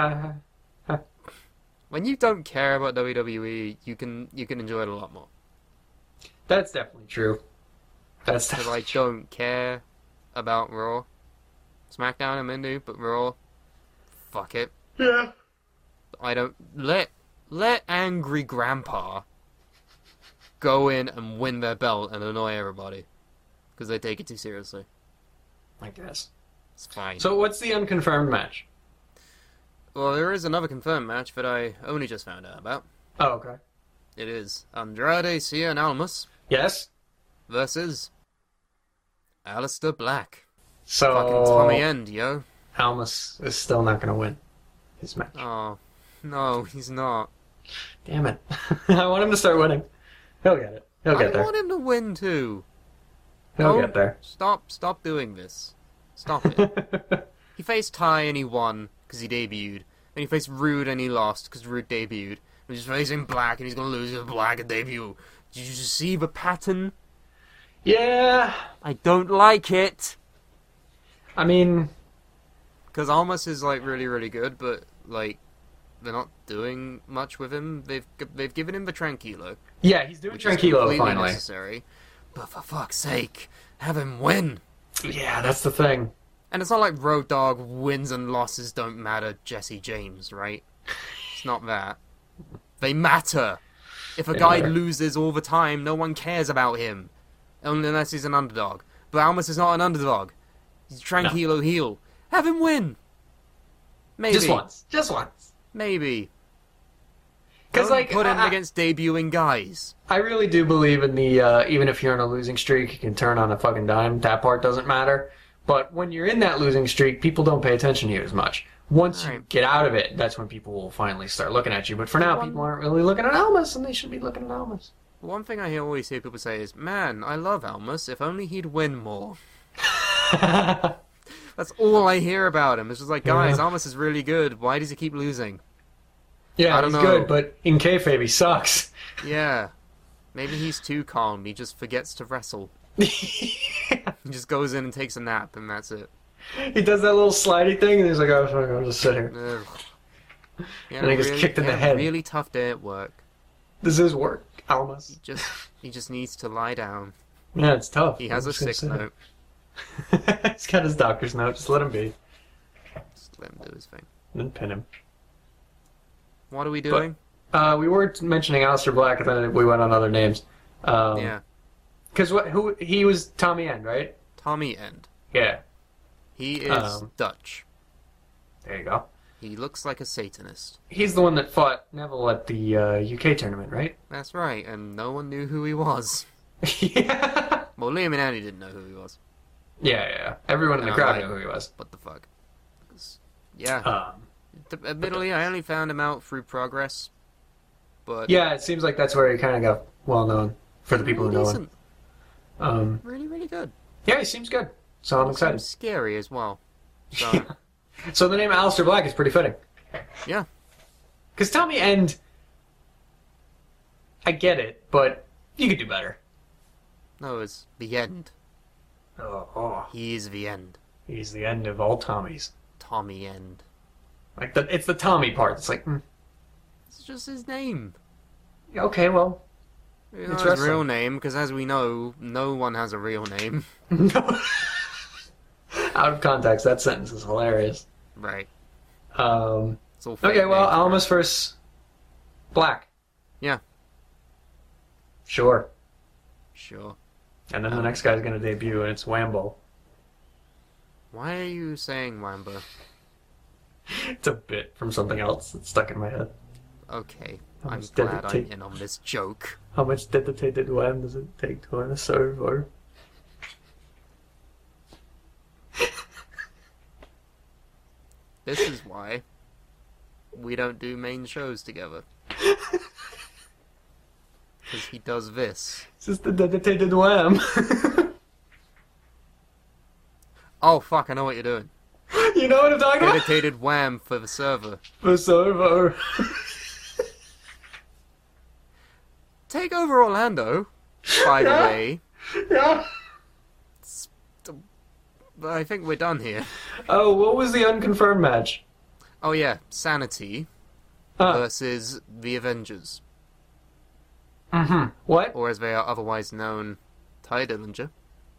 When you don't care about WWE, you can enjoy it a lot more. That's definitely true. That's Because definitely I don't care about Raw. SmackDown I'm into, but Raw, fuck it. Yeah. I don't let angry grandpa go in and win their belt and annoy everybody because they take it too seriously. I guess. It's fine. So what's the unconfirmed match? Well, there is another confirmed match that I only just found out about. Oh, okay. It is Andrade Cien Almas Yes. versus Aleister Black. So Fucking Tommy End, yo. Almas is still not going to win his match. Oh, no, he's not. Damn it. I want him to start winning. He'll get it. He'll get I there. want him to win too. He'll Don't- get there. Stop doing this. Stop it. He faced Ty and he won because he debuted. And he faced Rude and he lost because Rude debuted. And he's facing Black and he's gonna lose because Black debut. Did you see the pattern? Yeah. I don't like it. I mean, Because Almas is like really, really good, but like they're not doing much with him. They've given him the Tranquilo, yeah, he's doing which is Tranquilo completely finally. necessary. But for fuck's sake, have him win. Yeah, that's the thing. And it's not like Road Dogg wins and losses don't matter, Jesse James, right? It's not that. They matter. If a They guy matter. loses all the time, no one cares about him. Only unless he's an underdog. But Almas is not an underdog. He's a Tranquilo heel. Have him win. Maybe. Just once. Just once. Maybe. Because, Don't like, put him against debuting guys. I really do believe in the, even if you're on a losing streak, you can turn on a fucking dime. That part doesn't matter. But when you're in that losing streak, people don't pay attention to you as much. Once you Right. get out of it, that's when people will finally start looking at you. But for now, people aren't really looking at Almas, and they should be looking at Almas. One thing I always hear people say is, man, I love Almas. If only he'd win more. That's all I hear about him. It's just like, guys, Yeah. Almas is really good. Why does he keep losing? Yeah, I don't he's know. good, but in kayfabe, he sucks. Yeah. Maybe he's too calm. He just forgets to wrestle. He just goes in and takes a nap, and that's it. He does that little slidey thing, and he's like, oh, fuck, I'll just sit here. Ugh. And he gets kicked in the he had head. A really tough day at work. This is work, Almas. He just needs to lie down. Yeah, it's tough. He has a I'm just gonna sick sit note. here. He's got his doctor's note. Just let him be. Just let him do his thing. And then pin him. What are we doing? We were mentioning Aleister Black, and then we went on other names. Yeah. Because who he was Tommy End, right? Tommy End. Yeah. He is Um, Dutch. There you go. He looks like a Satanist. He's the one that fought Neville at the UK tournament, right? That's right, and no one knew who he was. yeah. Well, Liam and Annie didn't know who he was. Yeah. Everyone in the And I'm crowd like, knew who he was. What the fuck? 'Cause- Yeah. Admittedly, I only found him out through Progress. But Yeah, it seems like that's where he kind of got well known for the people who really know him. decent. Really, really good. Yeah, he seems good. So I'm excited. Seems scary as well. So, So the name Aleister Black is pretty fitting. yeah. Because Tommy End, I get it, but you could do better. No, it's the end. Oh, He is the end. he's the end of all Tommies. Tommy End. Like it's the Tommy part. It's like, It's just his name. okay, well, You know It's his wrestling. real name, because as we know, no one has a real name. out of context, that sentence is hilarious. Right. Um, It's all fake okay, well, names, Almas versus Black. Yeah. Sure. Sure. And then the next guy's gonna debut, and it's Wambo. Why are you saying Wamba? It's a bit from something else that's stuck in my head. Okay. How I'm much did glad it I'm take? in on this joke. How much dedicated wham does it take to win a server? This is why we don't do main shows together. Because he does this. It's just the dedicated wham. Oh, fuck, I know what you're doing. You know what I'm talking about? Dedicated wham for the server. The server. Take over Orlando, by the Yeah. way. Yeah. But I think we're done here. Oh, what was the unconfirmed match? Oh yeah, Sanity Huh. versus the Avengers. What? Or as they are otherwise known, Ty Dillinger,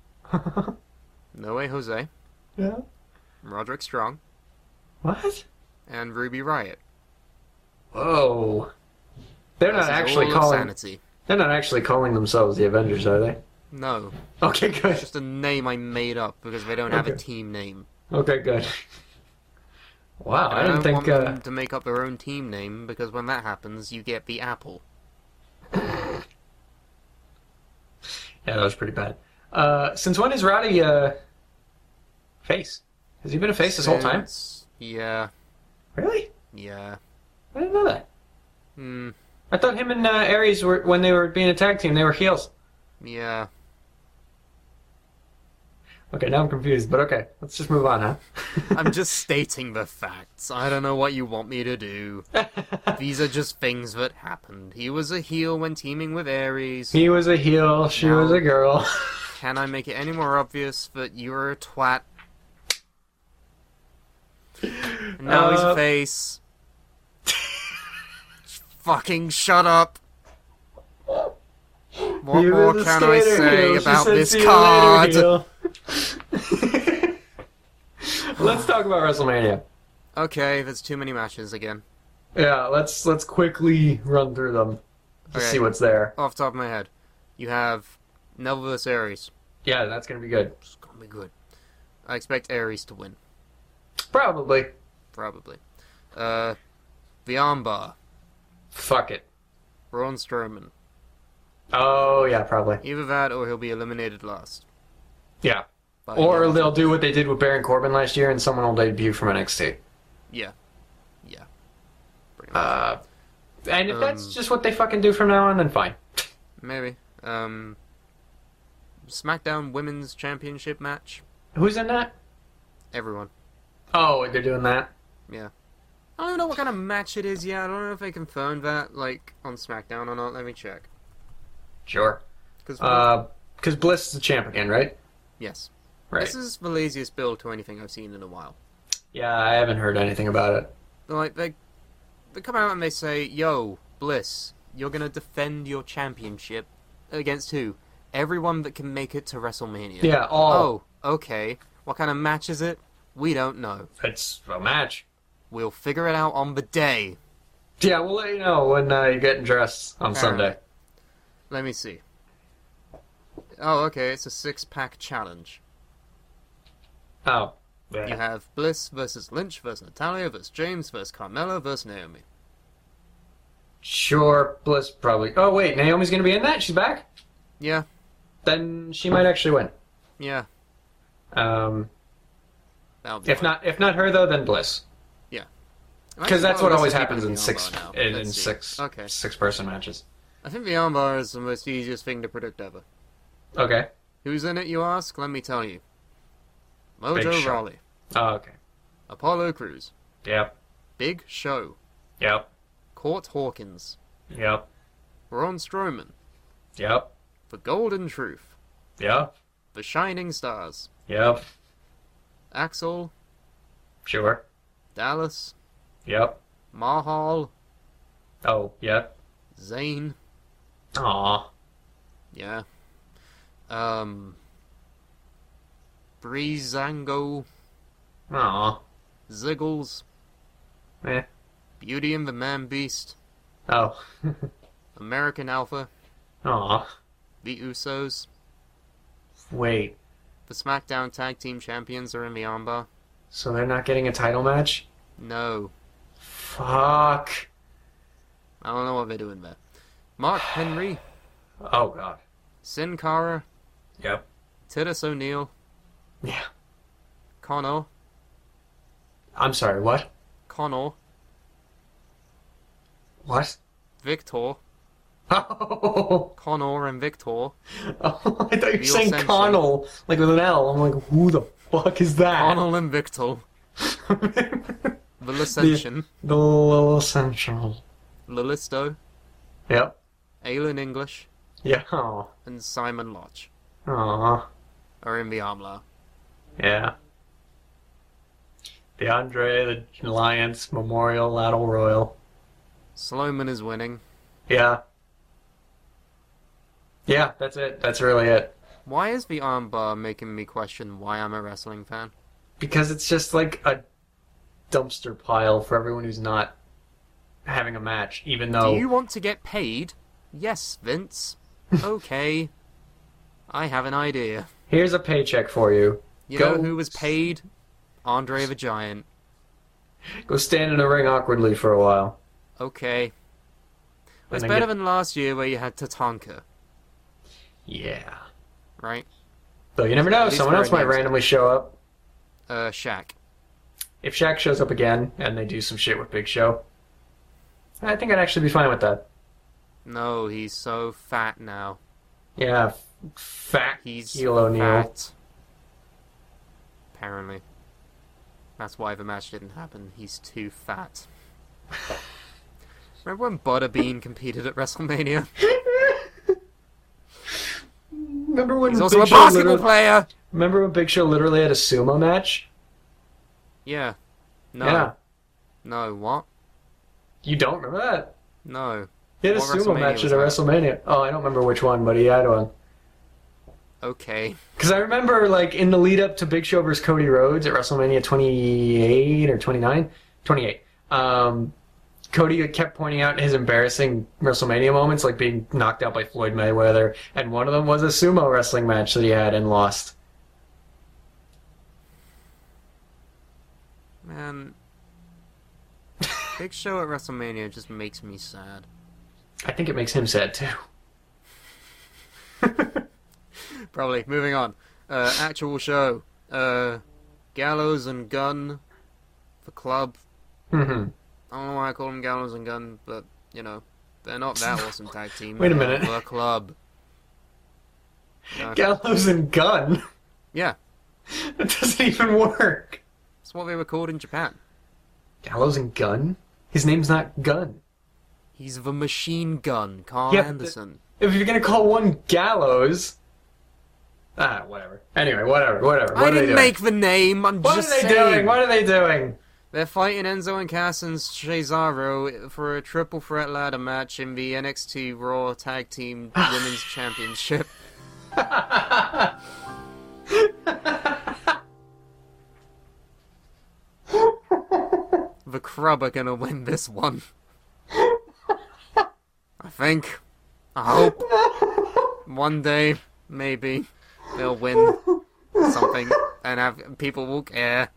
No Way Jose, Yeah. Roderick Strong, What? and Ruby Riott. Whoa. They're not This is actually all of calling. Sanity. They're not actually calling themselves the Avengers, are they? No, Okay, good. just a name I made up because they don't have a Okay. team name. Okay, good. Wow, I And didn't don't think. want them to make up their own team name because when that happens, you get the Apple. Yeah, that was pretty bad. Since when is Roddy face? Has he been a face this whole time? Yeah, Really? yeah. I didn't know that. Hmm, I thought him and Aries were, when they were being a tag team, they were heels. yeah. Okay, now I'm confused, but okay, let's just move on, huh? I'm just stating the facts. I don't know what you want me to do. These are just things that happened. He was a heel when teaming with Aries. He was a heel, she was a girl. Can I make it any more obvious that you're a twat? And now he's a face. Fucking shut up. What He more was a can I skater say heel. She about said, this "See you card? later, heel." Let's talk about WrestleMania. Okay, there's too many matches again. Yeah, let's quickly run through them to Okay. see what's there. Off the top of my head, you have Neville vs. Aries. Yeah, that's gonna be good. It's gonna be good. I expect Aries to win, Probably. probably. The armbar, Fuck it. Braun Strowman. Oh yeah, probably. Either that or he'll be eliminated last. Yeah. by Or the- they'll do what they did with Baron Corbin last year, and someone will debut from NXT. Yeah. Yeah. Pretty much. And if that's just what they fucking do from now on, then fine. Maybe. SmackDown Women's Championship match. Who's in that? Everyone. Oh, they're doing that. Yeah. I don't know what kind of match it is yet. I don't know if they confirmed that, like, on SmackDown or not. Let me check. Sure. Because Because Bliss is the champ again, right? yes. Right. This is the laziest build to anything I've seen in a while. Yeah, I haven't heard anything about it. Like, they come out and they say, yo, Bliss, you're gonna defend your championship against who? Everyone that can make it to WrestleMania. Yeah, all. Oh, okay. What kind of match is it? We don't know. It's a match. We'll figure it out on the day. Yeah, we'll let you know when you're getting dressed on Apparently. Sunday. Let me see. Oh, okay, it's a 6-pack challenge. Oh. You have Bliss versus Lynch versus Natalia versus James versus Carmella versus Naomi. Sure, Bliss probably. Oh, wait, Naomi's gonna be in that? She's back? Yeah, Then she might actually win. yeah. Um, That'll be if fine. not her, though, then Bliss. Because that's what Oh, always this is happens keeping in the six armbar now. in Let's see. six Okay. six-person matches. I think the armbar is the most easiest thing to predict ever. Okay. Who's in it, you ask? Let me tell you. Big Mojo Show. Rawley, Oh, okay. Apollo Crews, Yep. Big Show, Yep. Court Hawkins, Yep. Braun Strowman, Yep. The Golden Truth, Yep. The Shining Stars, Yep. Axel, Sure. Dallas, Yep. Mahal, Oh, yep. Zayn, Aw. yeah. Breezango, Aw. Ziggles, Eh. Beauty and the Man Beast, Oh. American Alpha, Aw. The Usos, Wait. the SmackDown Tag Team Champions are in the armbar. So they're not getting a title match? No, Fuck. I don't know what they're doing there. Mark Henry, Oh, God. Sin Cara, Yep. Titus O'Neil, Yeah. Connor, I'm sorry, what? What? Victor, Oh, Connor and Victor, I thought you were The saying Ascension. Connell, like with an L. I'm like, who the fuck is that? Arnold Invictal. The Ascension. The little central. Lilisto. Yep. Aylin English. Yeah. Aw. And Simon Lodge Aw. are in the Armla. Yeah. The Andre the Alliance Memorial Battle Royal. Sloman is winning. Yeah. Yeah, that's it. That's really it. Why is the armbar making me question why I'm a wrestling fan? Because it's just like a dumpster pile for everyone who's not having a match, even though... Do you want to get paid? Yes, Vince. Okay. I have an idea. Here's a paycheck for you. You Go- know who was paid? Andre the Giant. Go stand in a ring awkwardly for a while. Okay. It's then better get- than last year where you had Tatanka, Yeah. right? Though you never know, These someone were else might names. randomly show up. Shaq. If Shaq shows up again and they do some shit with Big Show, I think I'd actually be fine with that. No, he's so fat now. Yeah, fat He's Heel O'Neal. fat. Apparently. That's why the match didn't happen. He's too fat. Remember when Butterbean competed at WrestleMania? Remember when He's Big also a Show basketball literally- player! Remember when Big Show literally had a sumo match? Yeah. No. Yeah. No, what? You don't remember that? No. He had a What sumo WrestleMania match was at a that? WrestleMania. Oh, I don't remember which one, but he had one. Okay. Because I remember, like, in the lead up to Big Show vs. Cody Rhodes at WrestleMania 28 or 29? 28. Cody kept pointing out his embarrassing WrestleMania moments, like being knocked out by Floyd Mayweather, and one of them was a sumo wrestling match that he had and lost. Man. Big Show at WrestleMania just makes me sad. I think it makes him sad, too. Probably. Moving on. Actual show. Gallows and Gunn. The club. hmm I don't know why I call them Gallows and Gunn, but, you know, they're not that awesome tag team. Wait a They're minute. The club. No. Gallows and Gunn? Yeah. That doesn't even work. That's what they were called in Japan. Gallows and Gunn? His name's not Gunn. He's the Machine Gun, Carl Yeah, but Anderson. If you're gonna call one Gallows... Ah, whatever. Anyway, whatever. What I are they didn't doing? make the name, I'm What just are they saying. doing? What are they doing? They're fighting Enzo and Cass and Cesaro for a triple threat ladder match in the NXT Raw Tag Team Women's Championship. The Crub are gonna win this one. I think. I hope. One day, maybe, they'll win something and have people will care.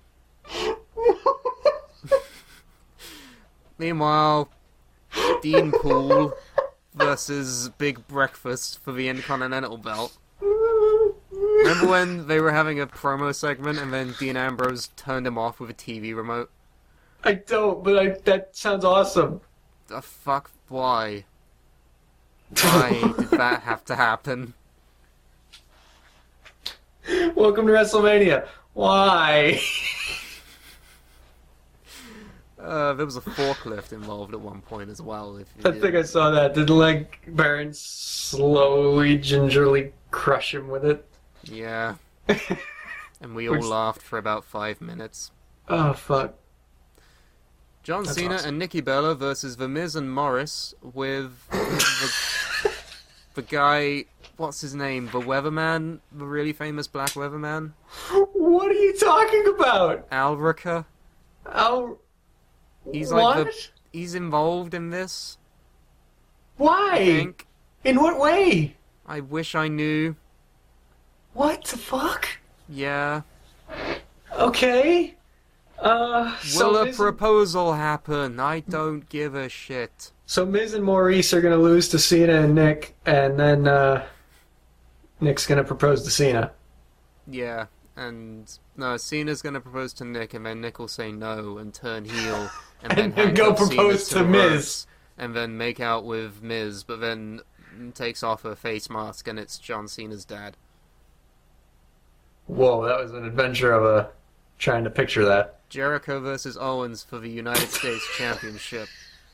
Meanwhile, Dean Poole versus Big Breakfast for the Intercontinental belt. Remember when they were having a promo segment and then Dean Ambrose turned him off with a TV remote? I don't, but that sounds awesome. The fuck? Why? Why did that have to happen? Welcome to WrestleMania. Why? There was a forklift involved at one point as well. I think I saw that. Did Leg Baron slowly, gingerly crush him with it? Yeah. And we all Which- laughed for about 5 minutes. Oh, fuck. John That's Cena awesome. and Nikki Bella versus The Miz and Morris with the guy, what's his name? The Weatherman? The really famous black Weatherman? What are you talking about? Alrica? Oh, He's what? like he's involved in this, Why? I think. In what way? I wish I knew. What the fuck? Yeah. Okay. Will a proposal happen? I don't give a shit. So Miz and Maurice are gonna lose to Cena and Nick, and then Nick's gonna propose to Cena. Yeah. And no, Cena's gonna propose to Nick, and then Nick will say no and turn heel, and And then hand go up Cena propose to the Miz. ropes, and then make out with Miz, but then takes off her face mask, and it's John Cena's dad. Whoa, that was an adventure of a trying to picture that. Jericho versus Owens for the United States Championship.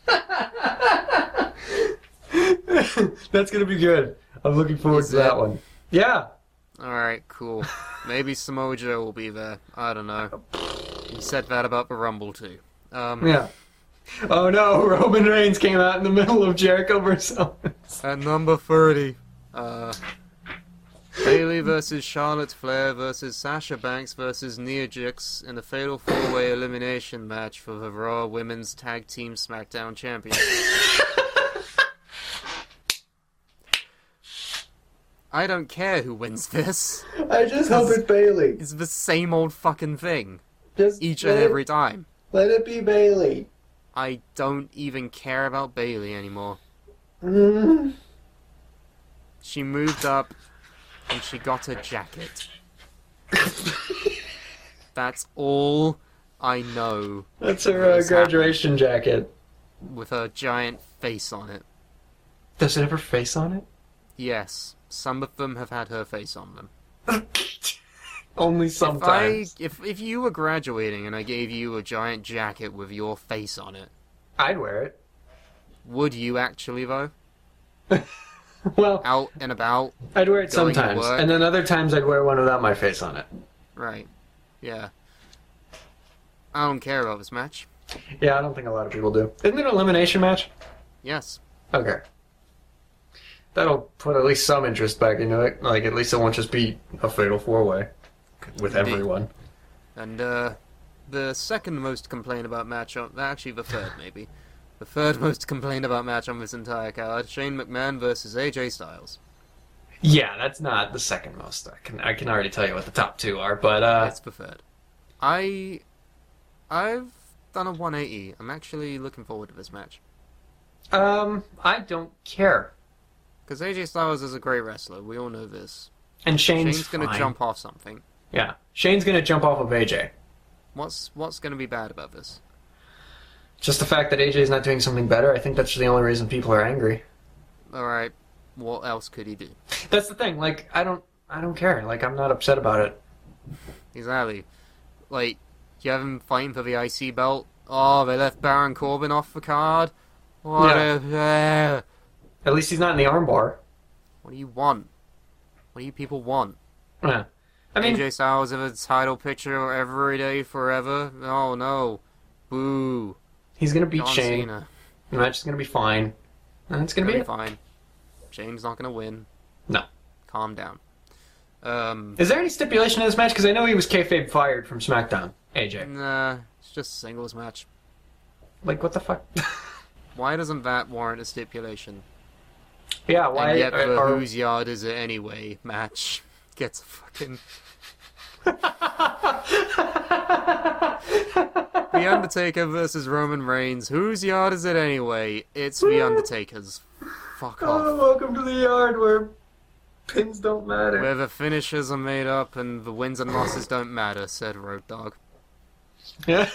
That's gonna be good. I'm looking forward Is to that it? one. Yeah. Alright, cool. Maybe Samoa Joe will be there. I don't know. You said that about the Rumble too. Yeah. Oh no, Roman Reigns came out in the middle of Jericho versus Owens. At number 30, Bayley versus Charlotte Flair versus Sasha Banks versus Nia Jax in a fatal 4-way elimination match for the Raw Women's Tag Team SmackDown Championship. I don't care who wins this. I just hope it's Bailey. It's the same old fucking thing. Just Each and every time. Let it be Bailey. I don't even care about Bayley anymore. Mm. She moved up and she got a jacket. That's all I know. That's her What's graduation jacket. With a giant face on it. Does it have her face on it? Yes, some of them have had her face on them. Only sometimes. If you were graduating and I gave you a giant jacket with your face on it, I'd wear it. would you actually though? Well, Out and about? I'd wear it going to sometimes, work? and then other times I'd wear one without my face on it. Right. Yeah. I don't care about this match. Yeah, I don't think a lot of people do. Isn't it an elimination match? Yes. Okay. That'll put at least some interest back into it. Like, at least it won't just be a fatal 4-way with Indeed. everyone. And the second most complained about match on... Actually, the third, maybe. The third most complained about match on this entire card, Shane McMahon versus AJ Styles. Yeah, that's not the second most. I can already tell you what the top two are, but It's the third. I've done a 180. I'm actually looking forward to this match. I don't care. Because AJ Styles is a great wrestler, we all know this. And Shane's gonna fine. jump off something. Yeah, Shane's gonna jump off of AJ. What's gonna be bad about this? Just the fact that AJ's not doing something better. I think that's the only reason people are angry. Alright, what else could he do? That's the thing. Like, I don't care. Like, I'm not upset about it. Exactly. Like, you have him fighting for the IC belt. Oh, they left Baron Corbin off the card. What At least he's not in the armbar. What do you want? What do you people want? Yeah. I mean, AJ Styles in a title picture every day forever? Oh no. Boo. he's gonna beat John Shane. Cena. The match is gonna be fine. And it's gonna be it. fine. Shane's not gonna win. No. Calm down. Is there any stipulation in this match? Because I know he was kayfabe fired from SmackDown. AJ. Nah, it's just a singles match. Like, what the fuck? Why doesn't that warrant a stipulation? Yeah, why? And yet the or- Whose Yard Is It Anyway match gets a fucking... The Undertaker versus Roman Reigns. Whose yard is it anyway? It's The Undertaker's. Fuck Oh, off. welcome to the yard where pins don't matter. Where the finishes are made up and the wins and losses don't matter, said Road Dogg. Yeah.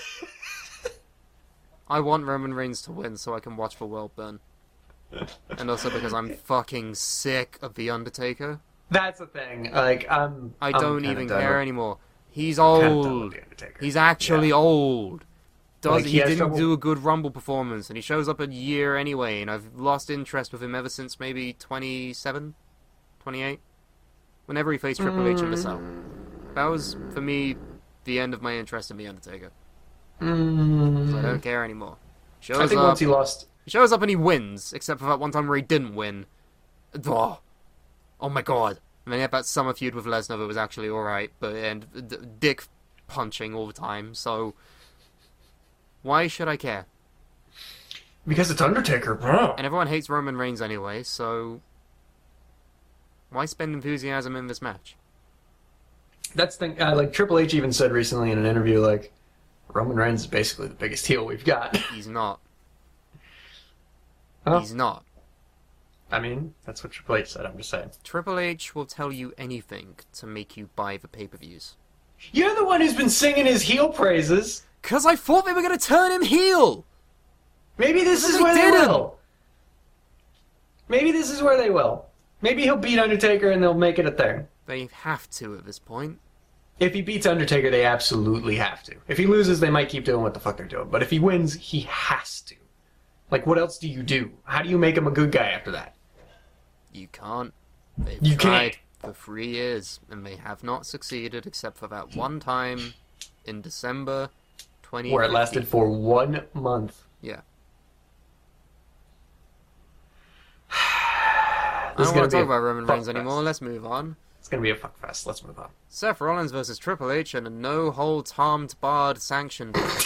I want Roman Reigns to win so I can watch the world burn. And also because I'm fucking sick of The Undertaker. That's the thing. Like, I I'm don't kinda even done care with- anymore. He's kinda done with old. The Undertaker. He's actually Yeah. old. Like, he He has didn't trouble- do a good Rumble performance, and he shows up a year anyway, and I've lost interest with him ever since maybe 27? 28? Whenever he faced Triple H in the Cell. That was, for me, the end of my interest in The Undertaker. So I don't care anymore. Shows I think up, once he lost... he shows up and he wins, except for that one time where he didn't win. Oh my god. And then he had that summer feud with Lesnar that was actually alright, and dick punching all the time, so... Why should I care? Because it's Undertaker, bro. And everyone hates Roman Reigns anyway, so... Why spend enthusiasm in this match? That's the thing. Like, Triple H even said recently in an interview, like, Roman Reigns is basically the biggest heel we've got. He's not. Huh? He's not. I mean, that's what Triple H said, I'm just saying. Triple H will tell you anything to make you buy the pay-per-views. You're the one who's been singing his heel praises. 'Cause I thought they were gonna turn him heel! Maybe this But is they where they didn't. will. Maybe this is where they will. Maybe he'll beat Undertaker and they'll make it a thing. They have to at this point. If he beats Undertaker, they absolutely have to. If he loses, they might keep doing what the fuck they're doing. But if he wins, he has to. Like, what else do you do? How do you make him a good guy after that? You can't. They've You tried can't. for 3 years, and they have not succeeded except for that one time in December 2015. Where it lasted for 1 month. Yeah. I This is don't gonna want to be talk a about Roman fuck Reigns anymore. fest. Let's move on. It's gonna be a fuck fest. Let's move on. Seth Rollins versus Triple H in a no-holds-harmed barred sanctioned match.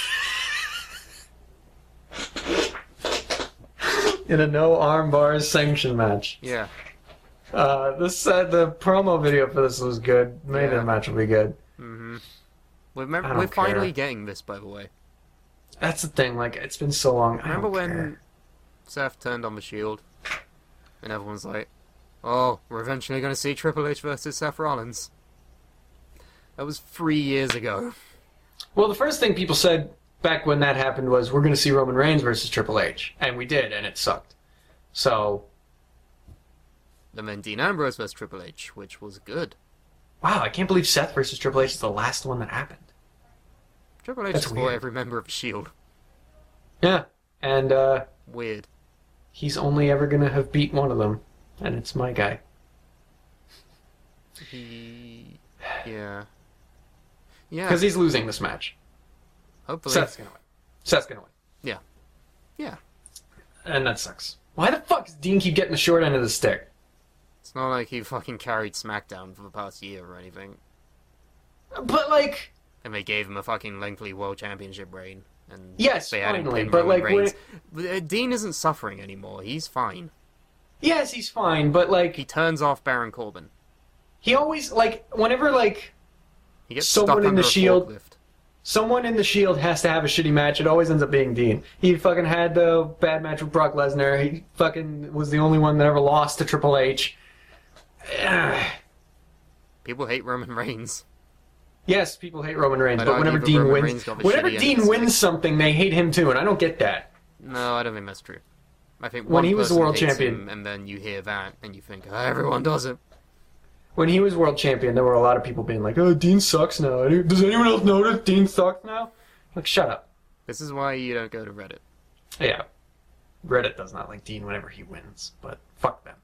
In a no arm bars sanction match. Yeah. The promo video for this was good. Maybe Yeah. the match will be good. Mm-hmm. I don't We're finally care. getting this, by the way. That's the thing. Like, it's been so long. I Remember don't when care. Seth turned on the Shield, and everyone's like, "Oh, we're eventually going to see Triple H versus Seth Rollins." That was 3 years ago. Well, the first thing people said back when that happened was, we're going to see Roman Reigns versus Triple H. And we did, and it sucked. So, And then Dean Ambrose versus Triple H, which was good. wow, I can't believe Seth versus Triple H is the last one that happened. Triple H That's is for weird. every member of the Shield. Yeah. And Weird. he's only ever going to have beat one of them. And it's my guy. Yeah. Yeah. Because he's losing this match. Hopefully. Seth's going to win. Seth's going to win. Yeah. Yeah. And that sucks. Why the fuck does Dean keep getting the short end of the stick? It's not like he fucking carried SmackDown for the past year or anything. But, like... And they gave him a fucking lengthy World Championship reign. And Yes, they had him finally, pin but, Roman like, Reigns. Dean isn't suffering anymore. He's fine. Yes, he's fine, but, like... He turns off Baron Corbin. He always, like... Whenever, like... He gets Someone stuck in under the a Shield- forklift. Someone in the Shield has to have a shitty match. It always ends up being Dean. He fucking had the bad match with Brock Lesnar. He fucking was the only one that ever lost to Triple H. People hate Roman Reigns. Yes, people hate Roman Reigns, I'd but argue whenever that Dean Roman wins, Reigns got the whenever shitty end Dean of the wins something, they hate him too, and I don't get that. No, I don't think that's true. I think When one he was the person world hates champion- him, and then you hear that, and you think, oh, everyone does it. When he was world champion, there were a lot of people being like, "Oh, Dean sucks now. Does anyone else notice Dean sucks now?" Like, shut up. This is why you don't go to Reddit. Yeah, Reddit does not like Dean whenever he wins, but fuck them.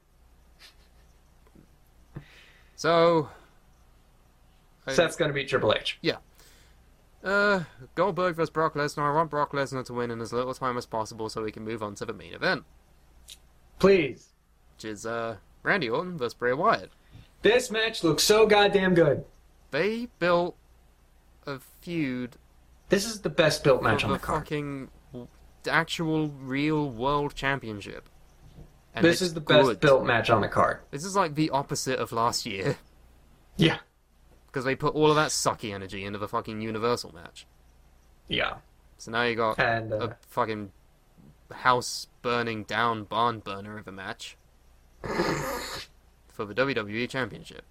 So... Seth's gonna beat Triple H. Goldberg versus Brock Lesnar. I want Brock Lesnar to win in as little time as possible so we can move on to the main event. Please. Which is, Randy Orton versus Bray Wyatt. This match looks so goddamn good. They built a feud This is the best built match for on the the card. fucking actual real world championship. And This it's is the best good. built match on the card. This is like the opposite of last year. Yeah. Because they put all of that sucky energy into the fucking Universal match. Yeah. So now you got And, a fucking house burning down barn burner of a match for the WWE Championship.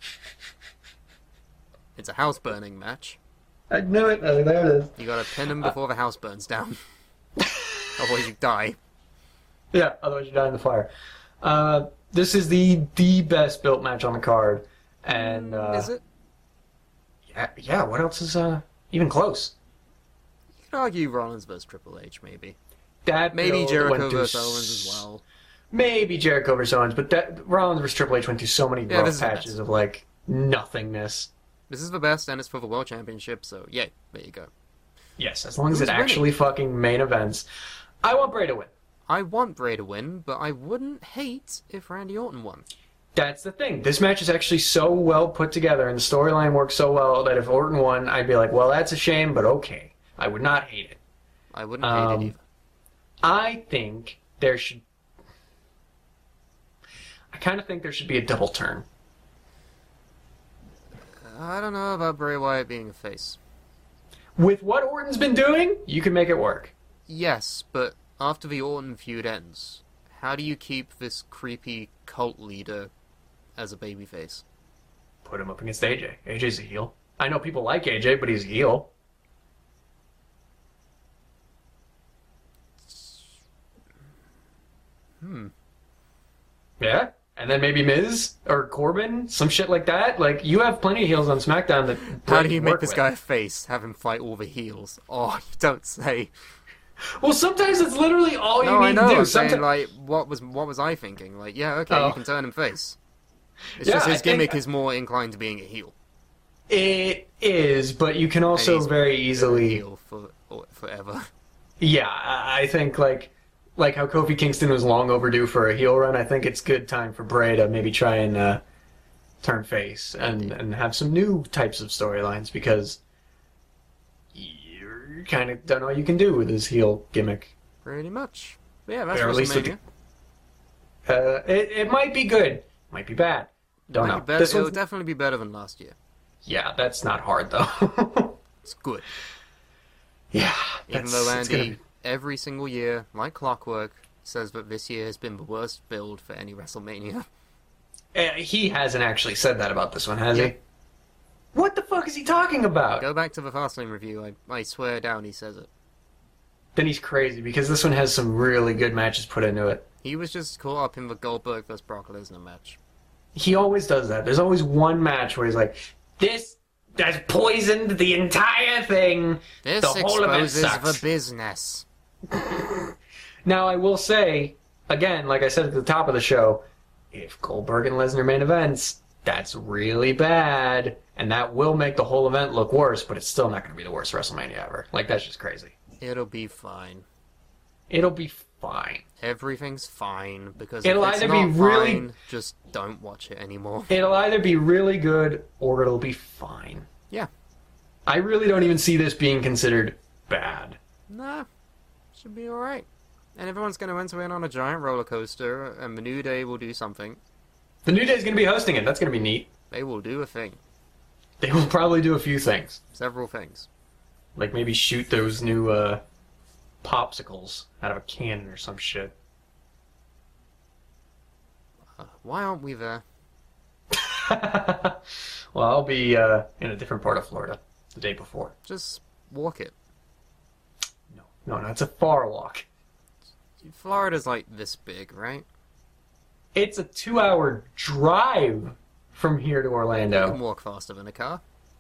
It's a house burning match. I knew it. There it is. You gotta pin him before the house burns down. Otherwise you die. Yeah, otherwise you die in the fire. This is the best built match on the card. And, Is it? Yeah, what else is, even close? You could argue Rollins versus Triple H, maybe. That Maybe build Jericho went to versus Owens as well. Maybe Jericho versus Owens, but that Rollins versus Triple H went through so many Yeah, rough this is the patches best. of, like, nothingness. This is the best, and it's for the World Championship, so yeah, there you go. Yes, as long as Who's it winning? actually fucking main events. I want Bray to win. I want Bray to win, but I wouldn't hate if Randy Orton won. That's the thing. This match is actually so well put together, and the storyline works so well that if Orton won, I'd be like, well, that's a shame, but okay. I would not hate it. I wouldn't hate it either. I think there should... I kind of think there should be a double turn. I don't know about Bray Wyatt being a face. With what Orton's been doing, you can make it work. Yes, but after the Orton feud ends, how do you keep this creepy cult leader as a babyface? Put him up against AJ. AJ's a heel. I know people like AJ, but he's a heel. Yeah? And then maybe Miz or Corbin, some shit like that. Like, you have plenty of heels on SmackDown that How Bray do you can make work this with. guy a face? Have him fight all the heels? Oh, you don't say. Well, sometimes it's literally all No, you I need know. to do. I'm saying, Sometimes... like, what was I thinking? Like, yeah, okay, Oh. you can turn him face. It's Yeah, just I his think- gimmick is more inclined to being a heel. It is, but you can also he's very A easily... heel forever. Yeah, I think, like how Kofi Kingston was long overdue for a heel run, I think it's good time for Bray to maybe try and turn face and have some new types of storylines, because you're kind of done all you can do with his heel gimmick. Pretty much. But yeah, that's Or at least with WrestleMania. It might be good, might be bad. Don't Might know. be better- This It'll one's... definitely be better than last year. Yeah, that's not hard though. It's good. Yeah, Even that's, though it's gonna Andy, every single year, like clockwork, says that this year has been the worst build for any WrestleMania. he hasn't actually said that about this one, has Yeah. he? What the fuck is he talking about? Go back to the Fastlane review. I swear down he says it. Then he's crazy, because this one has some really good matches put into it. He was just caught up in the Goldberg vs. Brock Lesnar match. He always does that. There's always one match where he's like, this has poisoned the entire thing. This The whole event exposes sucks." the business. Now, I will say, again, like I said at the top of the show, if Goldberg and Lesnar main events, that's really bad. And that will make the whole event look worse, but it's still not going to be the worst WrestleMania ever. Like, that's just crazy. It'll be fine. It'll be fine. Everything's fine, because It'll if it's either be not really- fine, just don't watch it anymore. It'll either be really good or it'll be fine. Yeah. I really don't even see this being considered bad. Nah, should be alright. And everyone's going to enter in on a giant roller coaster, and the New Day will do something. The New Day's going to be hosting it. That's going to be neat. They will do a thing. They will probably do a few things. Several things. Like maybe shoot those new popsicles out of a cannon or some shit. Why aren't we there? Well, I'll be in a different part of Florida the day before. Just walk it. No, it's a far walk. Florida's like this big, right? It's a 2-hour drive from here to You can Orlando. walk faster than a car.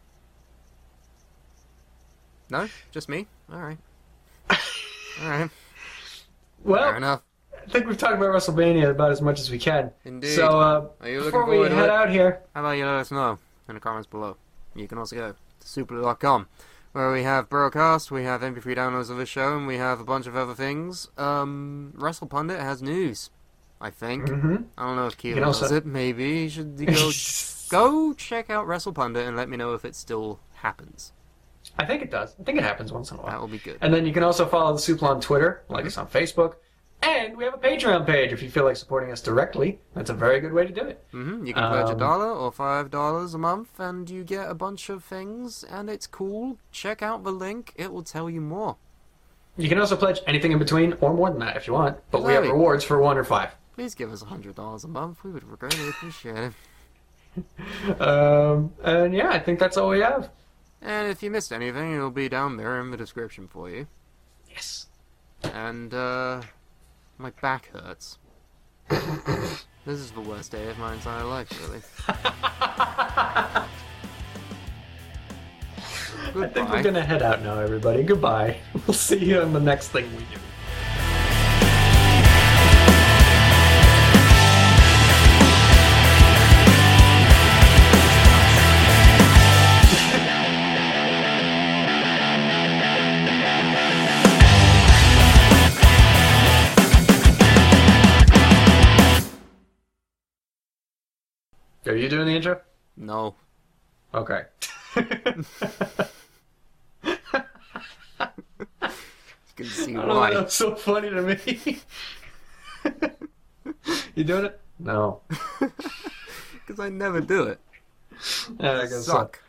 No? Just me? Alright. Alright. Fair Well, enough. I think we've talked about WrestleMania about as much as we can. Indeed. So, Are you looking before we forward to head it? out here, How about you let us know in the comments below? You can also go to superblue.com, where we have Burrowcast, we have MP3 downloads of the show, and we have a bunch of other things. Wrestle Pundit has news, I think. Mhm. I don't know if Keelan can also- knows it. Maybe you should go check out Wrestle Pundit and let me know if it still happens. I think it does. I think it happens once in a while. That will be good. And then you can also follow the Supla on Twitter, like us on Facebook, and we have a Patreon page if you feel like supporting us directly. That's a very good way to do it. You can pledge $1 or $5 a month, and you get a bunch of things, and it's cool. Check out the link; it will tell you more. You can also pledge anything in between or more than that if you want, but we have Exactly. rewards for 1 or 5. Please give us $100 a month. We would greatly appreciate it. And yeah, I think that's all we have. And if you missed anything, it'll be down there in the description for you. Yes. And, my back hurts. This is the worst day of my entire life, really. I think we're Goodbye. gonna head out now, everybody. Goodbye. We'll see you on the next thing we do. Are you doing the intro? No. Okay. You can see I don't know, why. that's so funny to me. You doing it? No. Because I never do it. Yeah, I guess so. Suck.